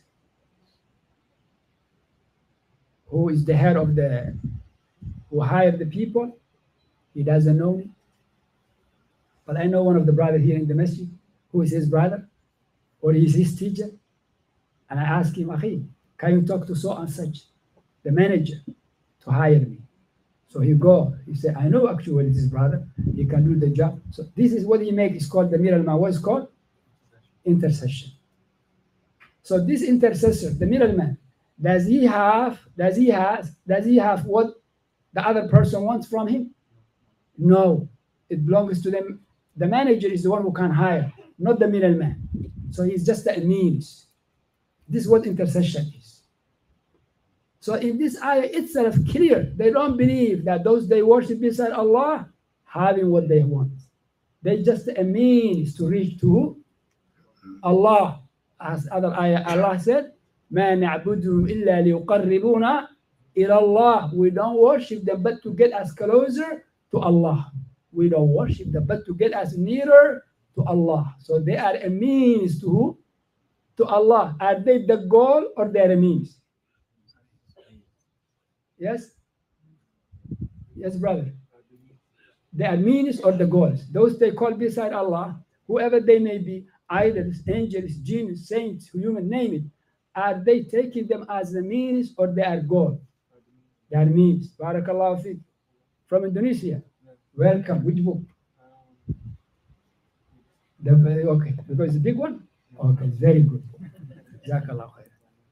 who is the head of the, who hired the people. He doesn't know me. But I know one of the brothers here in the masjid, who is his brother, or he is his teacher. And I ask him, Akhi, can you talk to so and such, the manager, to hire me? So he go, he said, I know actually it is his brother, he can do the job. So this is what he makes, it's called the middleman. What is called? Intercession. So this intercessor, the middleman, does he have, does he have, does he have what the other person wants from him? No, it belongs to them. The manager is the one who can hire, not the middleman. So he's just a means. This is what intercession is. So in this ayah itself, clear, they don't believe that those they worship beside Allah having what they want. They just a means to reach to Allah. as other ayah, Allah said, ما نعبدهم إلا ليقربونا إلى الله. We don't worship them but to get us closer to Allah. We don't worship them but to get us nearer to Allah. So they are a means to who? To Allah. Are they the goal or they are a means? Yes? Yes, brother. They are means or the goals. Those they call beside Allah, whoever they may be, idols, angels, jinns, saints, human, name it. Are they taking them as the means or they are goal? They are means. Barakallahu fiqh. From Indonesia. Welcome. Which book? The, okay, because it's a big one? Okay, very good. Jazakallah khair.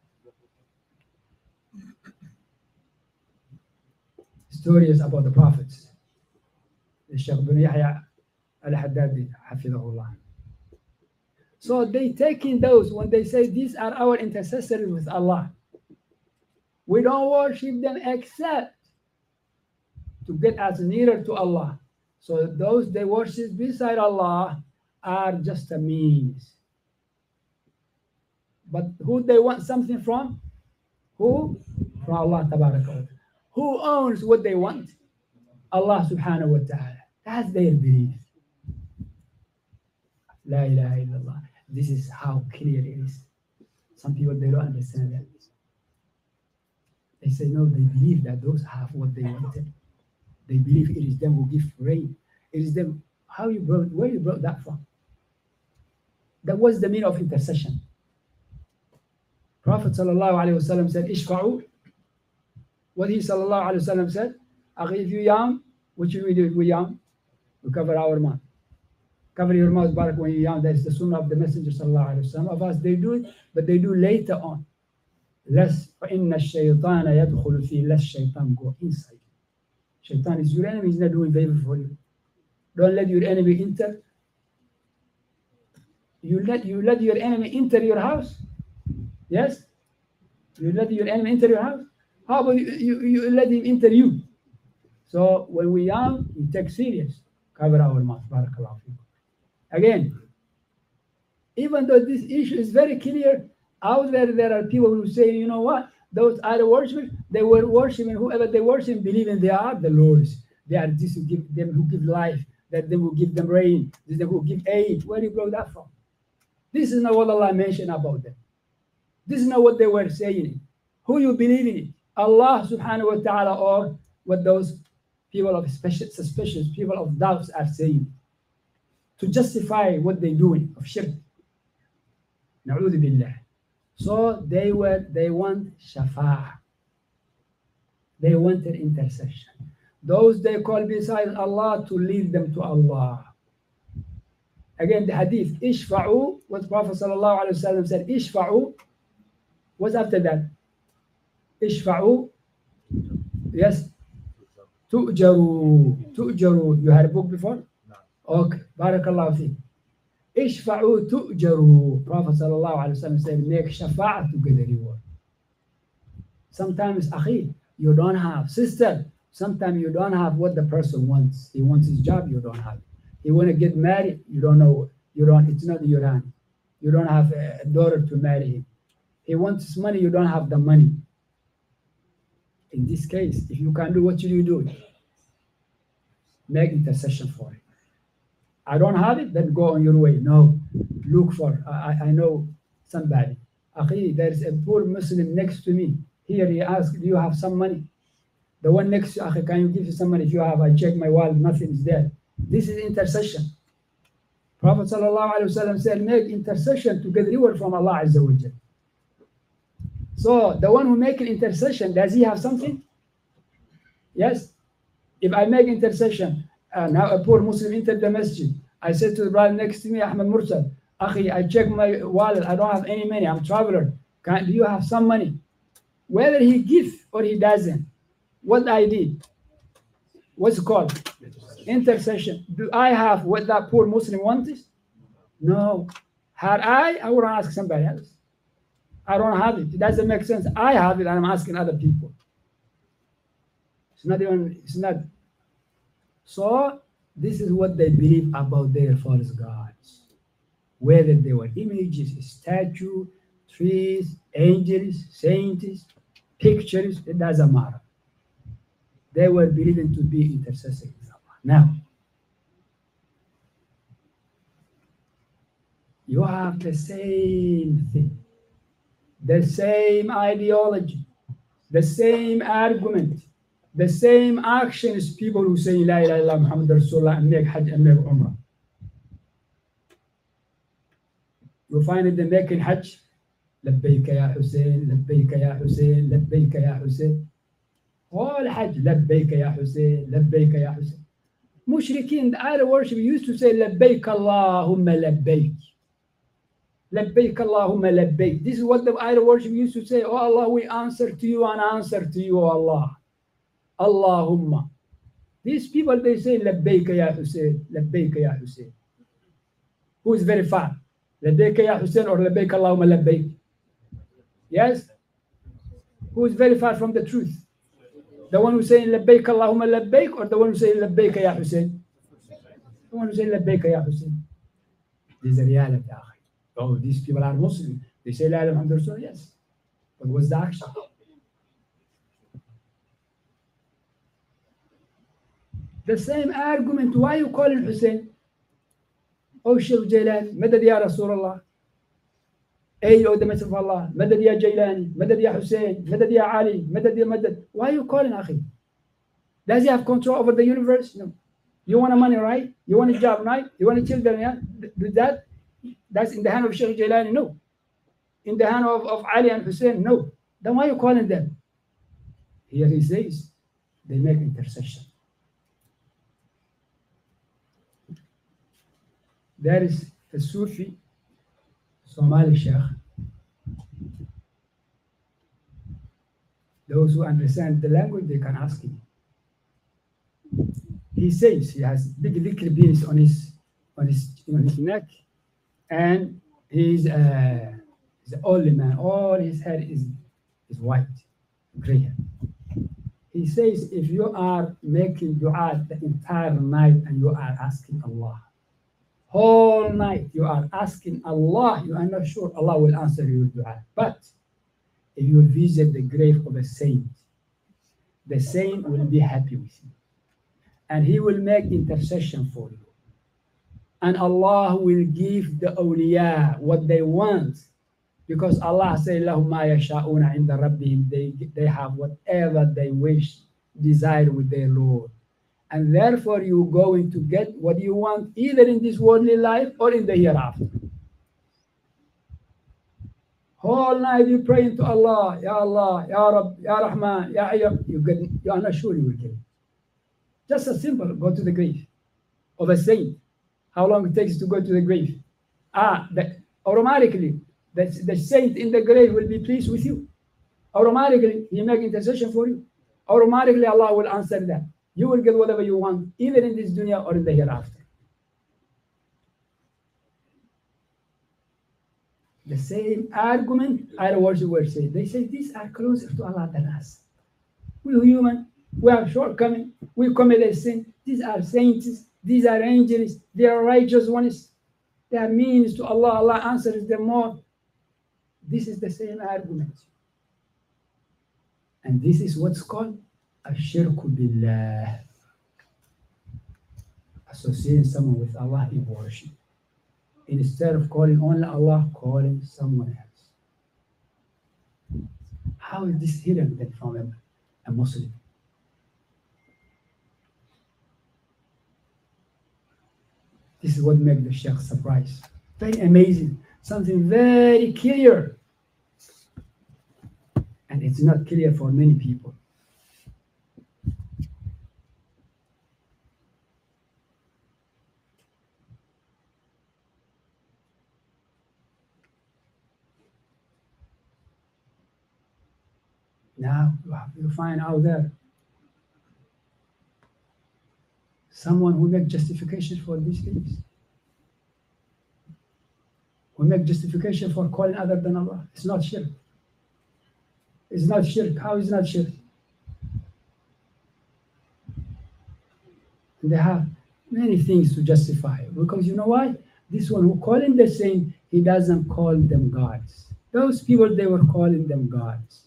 Stories about the prophets. The Shaykh bin Yahya al-Haddadi, hafidhahullah. So they taking those when they say these are our intercessors with Allah. We don't worship them except to get us nearer to Allah. So those they worship beside Allah are just a means. But who they want something from? Who? From Allah tabaraka wa ta'ala. Who owns what they want? Allah subhanahu wa ta'ala. That's their belief. La ilaha illallah. This is how clear it is. Some people, they don't understand that. They say, no, they believe that those have what they wanted. They believe it is them who give rain. It is them. How you brought, where you brought that from? That was the meaning of intercession. Prophet sallallahu alaihi wasallam said, Ishfa'u. What he sallallahu alaihi wasallam said, if you yawn, what should we do if we yawn? We cover our mouth. Cover your mouth, barak, when you yawn. That's the sunnah of the Messenger sallallahu alaihi wasallam. Some of us, they do it, but they do later on. Lest فَإِنَّ الشَّيْطَانَ يَدْخُلُ فِي Let shaitan go inside. Shaitan is your enemy, he's not doing favor for you. Don't let your enemy enter. You let you let your enemy enter your house. Yes? You let your enemy enter your house. How about you, you, you let him enter you? So when we young, we take serious. Cover our mouth. Barakallahu fikum. Again, even though this issue is very clear, out there there are people who say, you know what? Those idol worshippers, they were worshiping whoever they worship, believing they are the Lords. They are this who give them who give life, that them who give them rain, this them who give aid. Where do you brought that from? This is not what Allah mentioned about them. This is not what they were saying. Who you believe in it? Allah subhanahu wa ta'ala, or what those people of special, suspicious, people of doubts are saying to justify what they're doing of shirk. Na'udhu billah. So they were, they want shafa'ah. They wanted intercession. Those they call beside Allah to lead them to Allah. Again, the hadith, Ishfa'u, what Prophet sallallahu alaihi wasallam said, Ishfa'u. What's after that? Ishfa'u. Yes. Tu'jaru. Tu'jaru. You had a book before? No. Okay. Barakallahu fi. Ishfa'u tu'jaru. Prophet sallallahu alaihi wasallam said, make shafa'ah to get the reward. Sometimes, akhi, you don't have. Sister, sometimes you don't have what the person wants. He wants his job, you don't have it. He want to get married, you don't know. You don't. It's not in your hand. You don't have a daughter to marry him. He wants his money, you don't have the money. In this case, if you can do, what should you do? Make intercession for it. I don't have it, then go on your way. No, look for, I, I know somebody. Akhi, there is a poor Muslim next to me. Here he asks, do you have some money? The one next to Akhi, can you give me some money? If you have, I check my wallet, nothing is there. This is intercession. Prophet sallallahu alaihi wasallam said, make intercession to get reward from Allah Azza wa Jal. So the one who make an intercession, does he have something? Yes. If I make intercession, uh, now a poor Muslim entered the masjid, I said to the brother next to me, Ahmed Mursal, Akhi, I check my wallet, I don't have any money, I'm a traveler. Can, do you have some money? Whether he gives or he doesn't, what I did, what's it called? Intercession. Do I have what that poor Muslim wanted? No. Had I, I would ask somebody else. I don't have it. It doesn't make sense. I have it and I'm asking other people. It's not even, it's not. So this is what they believe about their false gods. whether they were images, statue, trees, angels, saints, pictures, it doesn't matter. They were believed to be intercessors with Allah. Now, you have the same thing, the same ideology, the same argument, the same actions, people who say La ilaha illallah Muhammad Rasulullah and make Hajj and make Umrah. You find it, they making Hajj, لبيك يا حسين, لبيك يا حسين, لبيك يا حسين. All Hajj, لبيك يا حسين, لبيك يا حسين. Mushrikeen, the idol worship used to say لبيك اللهم لبيك. لبيك اللهم لبيك. This is what the idol worship used to say. Oh Allah, we answer to you and answer to you, oh Allah. Allahumma. These people, they say لبيك يا حسين, لبيك يا حسين. Who is very far? لبيك يا حسين or لبيك اللهم لبيك? Yes? Who is very far from the truth? The one who's saying لبيك اللهم لبيك or the one who's saying لبيك يا حسين? The one who's saying لبيك يا حسين. This is a reality. Oh, these people are Muslim. They say La ilaha illallah Rasulullah. Yes. But what's the action? The same argument. Why you call him Hussein? Oh, Shaykh Jailani, Madad ya Rasulullah. Hey, oh, the Messenger of Allah. Madad ya Jailani, Madad ya Hussein, Madad ya Ali, Madad ya Madad. Why are you calling Akhi? Does he have control over the universe? No. You want a money, right? You want a job, right? You want a children, yeah? Do that? That's in the hand of Shaykh Jailani? No. In the hand of, of Ali and Hussein? No. Then why are you calling them? Here he says, they make intercession. There is a Sufi, Somali Sheikh. Those who understand the language, they can ask him. He says he has big little beans on his on his on his neck, and he's uh, he's the only man. All his hair is is white, gray hair. He says if you are making dua the entire night and you are asking Allah, whole night you are asking Allah, you are not sure Allah will answer your dua. But if you visit the grave of a saint, the saint will be happy with you. And he will make intercession for you. And Allah will give the awliya what they want. Because Allah says, لَهُمْ مَا يَشَاءُونَ عِنْدَ رَبِّهِمْ. They, they have whatever they wish, desire with their Lord. And therefore you're going to get what you want either in this worldly life or in the hereafter. Whole night you praying to Allah, Ya Allah, Ya Rabb, Ya Rahman, Ya Ayyam. You, get, you are not sure you will get it. Just as simple, go to the grave of a saint. How long it takes to go to the grave? Ah, the, automatically, the, the saint in the grave will be pleased with you. Automatically, he make intercession for you. Automatically, Allah will answer that. You will get whatever you want, either in this dunya or in the hereafter. The same argument our worshippers say. They say these are closer to Allah than us. We are human. We have shortcomings. We commit a sin. These are saints. These are angels. They are righteous ones. They are means to Allah. Allah answers them more. This is the same argument. And this is what's called Ashirku Billah. Associating someone with Allah in worship. Instead of calling only Allah, calling someone else. How is this hidden then from a, a Muslim? This is what makes the Sheikh surprised. Very amazing. Something very clear. And it's not clear for many people. Now you find out there someone who makes justification for these things. Who make justification for calling other than Allah. It's not shirk. It's not shirk. How is it not shirk? And they have many things to justify. Because you know why? This one who calling the saint, he doesn't call them gods. Those people, they were calling them gods.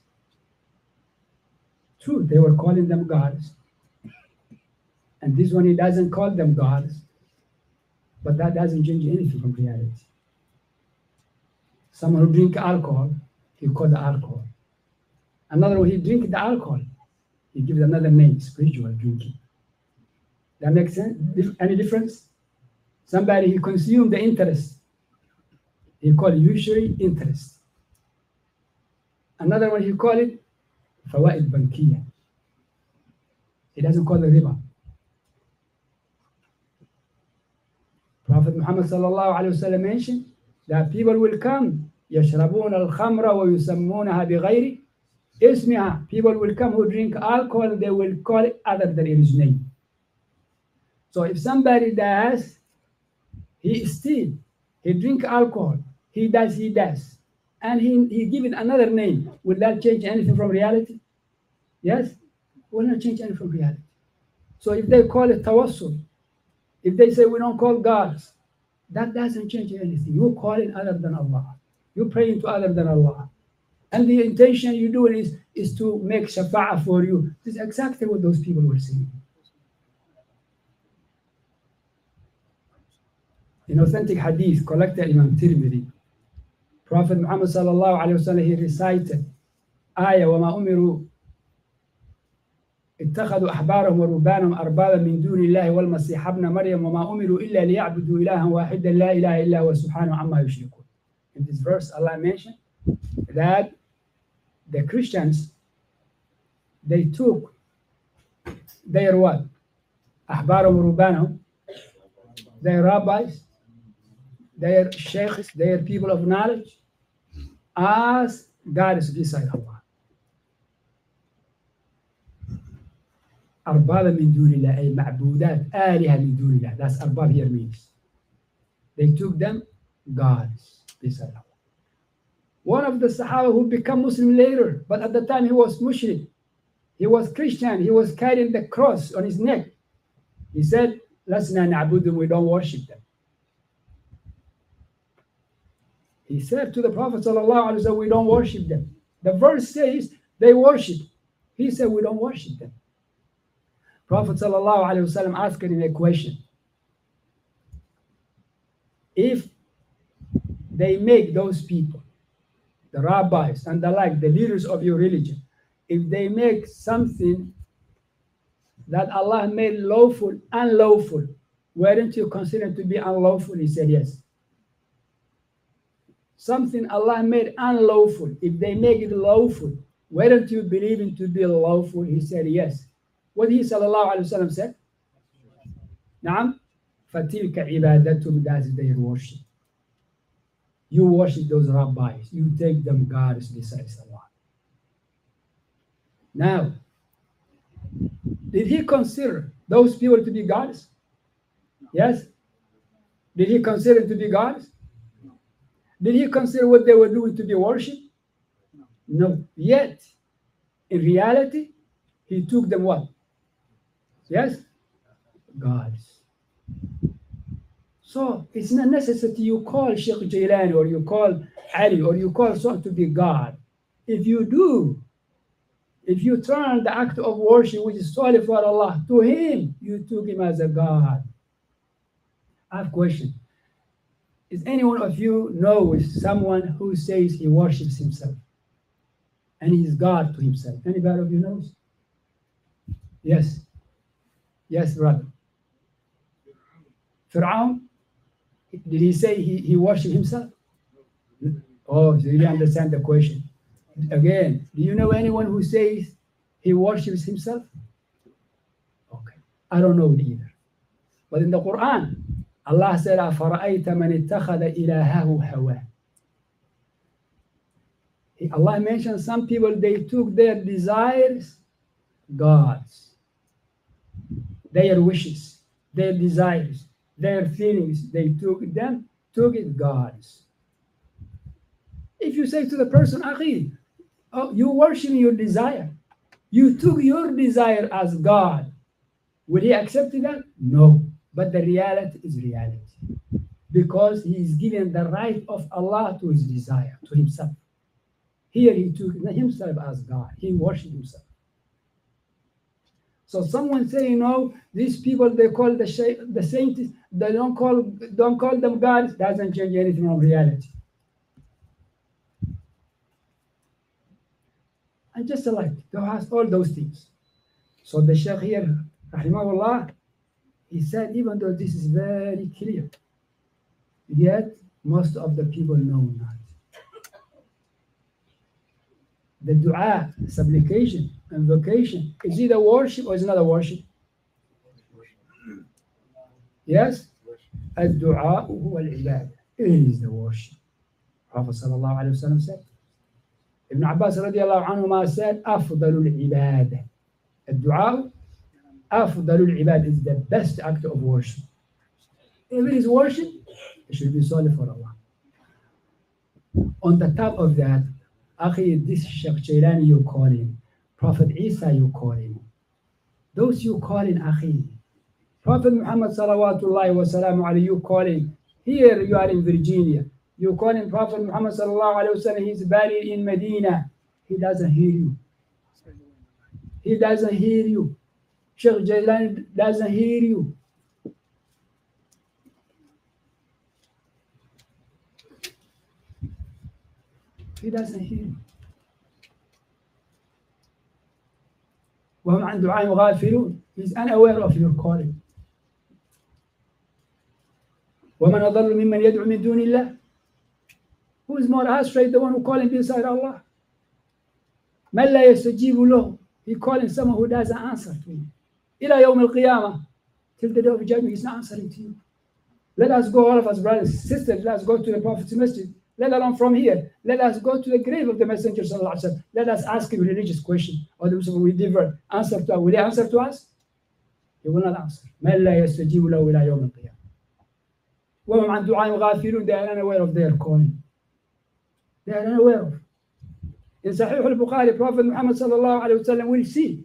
True, they were calling them gods. And this one, he doesn't call them gods. But that doesn't change anything from reality. Someone who drink alcohol, he called the alcohol. Another one, he drink the alcohol. He gives another name, spiritual drinking. That makes sense? Any difference? Somebody, he consumed the interest. He called it usury interest. Another one, he called it fawaid bankiya. He doesn't call it riba. Prophet Muhammad sallallahu alayhi wa sallam mentioned that people will come, يشربون الخمر ويسمونها بغير اسمها. People will come who drink alcohol, they will call it other than its name. So if somebody does, he steal, he drink alcohol, he does, he does, and he, he give it another name, will that change anything from reality? Yes? Will not change anything from reality. So if they call it tawassul, if they say we don't call gods, that doesn't change anything. You call it other than Allah. You praying to other than Allah. And the intention you do is, is to make shafa'ah for you. This is exactly what those people were saying. In authentic hadith collected Imam Tirmidhi, Prophet Muhammad sallallahu alayhi wa sallam, he recited ayah وَمَا أُمِرُوا اتخذوا أحبارهم ورهبانهم أربابا من دون الله والمسيح ابن مريم وما أمروا إلا ليعبدوا إلها واحدا لا إله إلا هو سبحانه عما يشركون. In this verse, Allah mentioned that the Christians, they took their what? أحبارهم ورهبانهم, their rabbis, their sheikhs, their people of knowledge, as gods beside Allah. أربابا من دون الله أي معبودات آلهة من دون الله. That's أرباب here means. They took them gods beside Allah. One of the Sahaba who became Muslim later, but at the time he was mushrik. He was Christian. He was carrying the cross on his neck. He said, "Lasna na'budum, we don't worship them." He said to the Prophet sallallahu alaihi wasallam, "We don't worship them." The verse says they worship. He said, "We don't worship them." Prophet sallallahu alaihi wasallam asked him a question. If they make those people, the rabbis and the like, the leaders of your religion, if they make something that Allah made lawful unlawful, weren't you consider it to be unlawful? He said yes. Something Allah made unlawful, if they make it lawful, weren't you believe it to be lawful? He said yes. What he sallallahu alayhi wa sallam said? Naam, فَتِلْكَ عِبَادَتُمْ, that's their worship. You worship those rabbis. You take them gods besides Allah. Now, did he consider those people to be gods? Yes? Did he consider them to be gods? Did he consider what they were doing to be worship? No. Yet, in reality, he took them what? Yes? Gods. So it's not necessary you call Sheikh Jailani or you call Ali or you call someone to be God. If you do, if you turn the act of worship which is solely for Allah to him, you took him as a God. I have a question. Is any one of you knows someone who says he worships himself and he is God to himself? Anybody of you knows? Yes. Yes, brother. Fir'aun, did he say he, he worshipped himself? Oh, so you understand the question. Again, do you know anyone who says he worships himself? Okay. I don't know it either. But in the Quran, Allah said, أَفَرَأَيْتَ مَنِ اتَّخَذَ إِلَهَهُ هَوَاهُ. Allah mentioned some people, they took their desires gods. Their wishes, their desires, their feelings, they took them, took it gods. If you say to the person, Akhi, oh, you worship your desire, you took your desire as God, will he accept that? No. But the reality is reality. because he is given the right of Allah to his desire, to himself. Here he took himself as God. He worshipped himself. So someone say, you know, these people they call the sh- the saints, they don't call don't call them gods, doesn't change anything on reality. And just like to has all those things. So the Shaykh here, rahimahullah, he said, even though this is very clear, yet most of the people know not. The dua, supplication, invocation, is it a worship or is it not a worship? Yes? الدعاء هو العبادة. It is the worship. Prophet sallallahu alayhi wa sallam said. Ibn Abbas radiallahu anhuma said, أفضل العبادة. الدعاء أفضل العبادة is the best act of worship. If it is worship, it should be solely for Allah. On the top of that, Akhi, this Sheikh Jailani you call him, Prophet Isa you call him. Those you call him, Akhi. Prophet Muhammad salawatullahi wa salamu alayhi, you call him. Here you are in Virginia. You call him Prophet Muhammad sallallahu alayhi wa sallam, he's buried in Medina. He doesn't hear you. He doesn't hear you. Sheikh Jailani doesn't hear you. He doesn't hear you. وهم عن دعائهم غافلون. He's unaware of your calling. ومن أضل ممن يدعو من دون الله. Who is more astray, the one who calling beside Allah? من لا يستجيب له. He calling someone who doesn't answer to him. إلى يوم القيامة. Till the day of judgment, he's not answering to you. Let us go, all of us, brothers and sisters, let us go to the Prophet's masjid. Let alone from here. Let us go to the grave of the Messenger sallallahu alaihi wasallam. Let us ask him a religious question. Or the Muslim will never answer to us. Will he answer to us? He will not answer. من لا يستجيب له إلى يوم القيامة. وهم عن دعائهم غافلون. They are unaware of their calling. They are unaware of. In Sahih al-Bukhari, Prophet Muhammad sallallahu alaihi wasallam will see.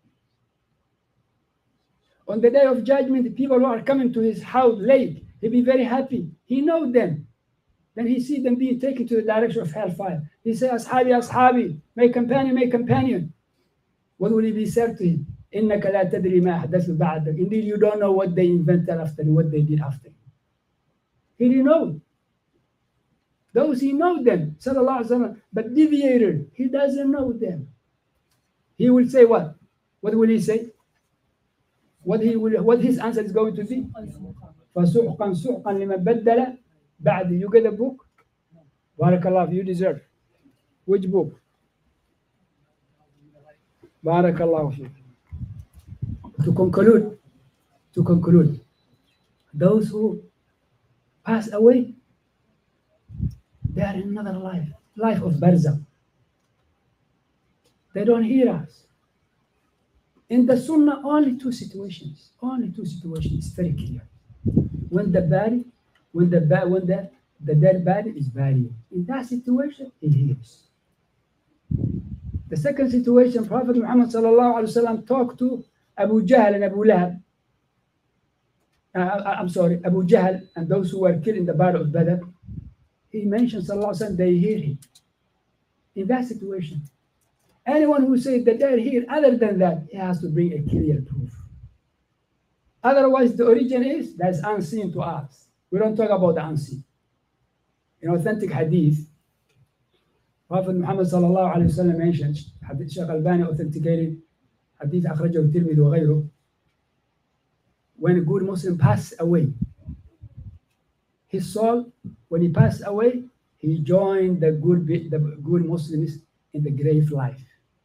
On the day of judgment, the people who are coming to his house late, he'll be very happy. He knows them. Then he sees them being taken to the direction of hellfire. He says, Ashabi, Ashabi, my companion, my companion. What will he be said to him? إِنَّكَ لَا تَدْرِي مَا أَحْدَثُ بَعْدَكَ. Indeed, you don't know what they invented after you, what they did after you. He didn't know. Those he know them, sallallahu alaihi wasallam, but deviated, he doesn't know them. He will say what? What will he say? What he will, what his answer is going to be? فَسُحْقًا سُحْقًا لِمَنْ بَدَّلَ بعد. You get a book? Barakallah, you deserve. Which book? Barakallah. To conclude, to conclude, those who pass away, they are in another life, life of barzakh. They don't hear us. In the Sunnah, only two situations, only two situations, very clear. When the body When the when the, the dead body is buried. In that situation, he hears. The second situation, Prophet Muhammad sallallahu alaihi wasallam talked to Abu Jahl and Abu Lahab. Uh, I'm sorry, Abu Jahl and those who were killed in the battle of Badr. He mentioned sallallahu alaihi wasallam, they hear him. In that situation, anyone who says that they're here, other than that, he has to bring a clear proof. Otherwise, the origin is that's unseen to us. We don't talk about the unseen. In authentic hadith, Prophet Muhammad sallallahu alayhi wa sallam mentioned, hadith Shaykh Albani authenticated, hadith akhrajahu Tirmidhi wa ghayruh, when a good Muslim passed away, his soul, when he passed away, he joined the good, the good Muslims in the grave life.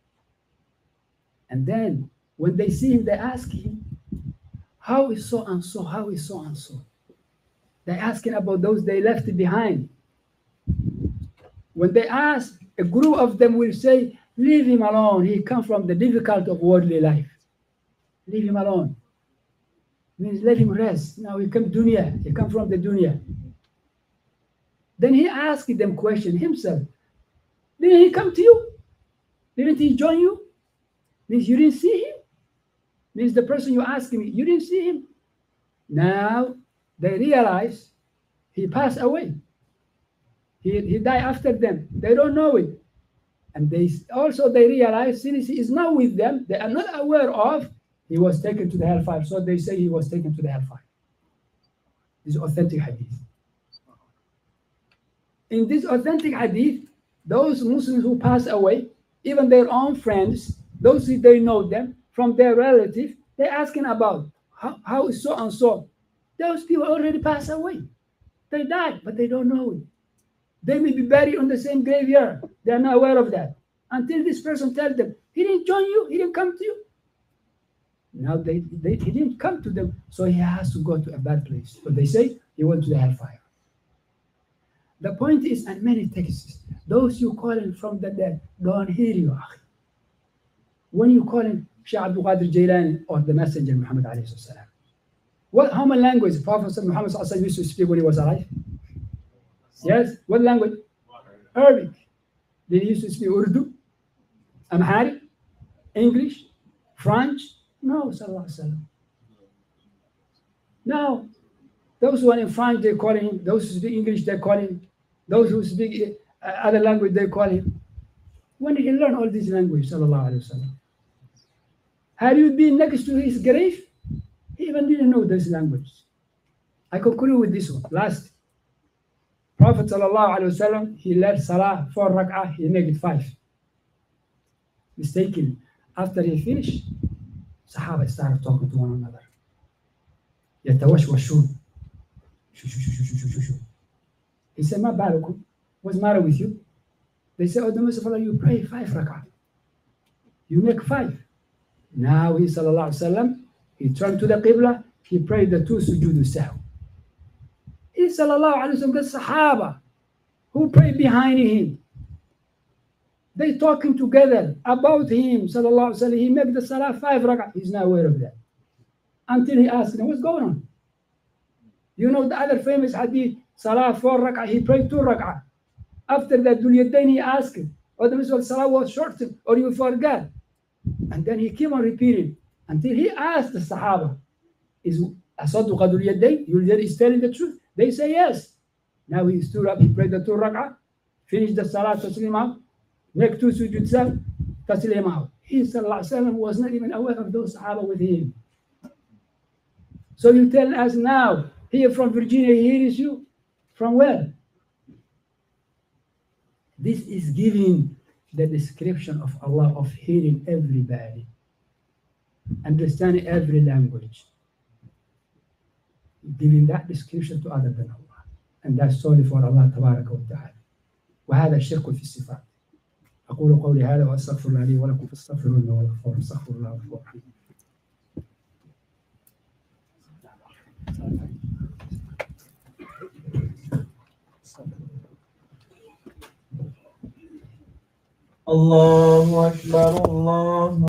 And then, when they see him, they ask him, how is so and so, how is so and so? They're asking about those they left behind. When they ask, a group of them will say, leave him alone. He comes from the difficulty of worldly life. Leave him alone. Means let him rest. Now he comes dunya. He comes from the dunya. Then he asked them question himself. Didn't he come to you? Didn't he join you? Means you didn't see him? Means the person you asking me, you didn't see him? Now they realize He passed away. He, he died after them. They don't know it. And they also they realize since he is not with them, they are not aware of, he was taken to the hellfire. So they say he was taken to the hellfire. This is authentic hadith. In this authentic hadith, those Muslims who pass away, even their own friends, those who they know them, from their relative, they're asking about how, how is so and so. Those people already passed away. They died, but they don't know it. They may be buried on the same graveyard. They are not aware of that. Until this person tells them, he didn't join you, he didn't come to you. Now they, they he didn't come to them, so he has to go to a bad place. But they say he went to the hellfire. The point is, and many texts, those you calling from the dead don't hear you. When you call him Shaykh Abdul Qadir Jailani or the Messenger Muhammad alayhi salam, what how many languages Prophet Muhammad used to speak when he was alive? Yes, what language? Arabic. Did he used to speak Urdu, Amharic, English, French? No, sallallahu alaihi wasallam. No, those who are in France, they call him. Those who speak English, they call him. Those who speak uh, other language, they call him. When did he learn all these languages, sallallahu alaihi wasallam? Had you been next to his grave, he even didn't know this language. I conclude with this one. Last, Prophet sallallahu alaihi wasallam, he led salah four rak'ah, he made it five. Mistakenly. After he finished, Sahaba started talking to one another. Yatawashwashun. Shoo, shoo, shoo, shoo, shoo, shoo, shoo. He said, Ma balakum? What's the matter with you? They said, oh, the Messenger of Allah, you pray five rak'ah. You make five. Now he sallallahu alaihi wasallam, he turned to the Qibla, he prayed the two sujood sahw. He sallallahu alaihi wasallam, the Sahaba who prayed behind him, they talking together about him, sallallahu alaihi wasallam. He made the salah five rak'ah. He's not aware of that. Until he asked him, what's going on? You know the other famous hadith, salah four rak'ah, he prayed two rak'ah. After that, Dhul Yadayn, he asked him, oh, the Messenger of salah was shortened, or you forgot. And then he came on repeating until he asked the Sahaba, is Asaduqa Dhul Yadayn? Dhul Yadayn is telling the truth? They say yes. Now he stood up, he prayed the two rak'ah, finished the salah, taslim out, make two sujood sahw, taslim out. He sallallahu alaihi wasallam was not even aware of those Sahaba with him. So you tell us now, here from Virginia, he hears you. From where? This is giving the description of Allah of hearing everybody, understanding every language, giving that description to other than Allah. And that's solely for Allah tabaraka wa ta'ala. وهذا الشرك في الصفات. أقول قولي هذا وأستغفر الله لي ولكم فاستغفروا إنه هو الغفور استغفر الله الغفور الرحيم. الله أكبر الله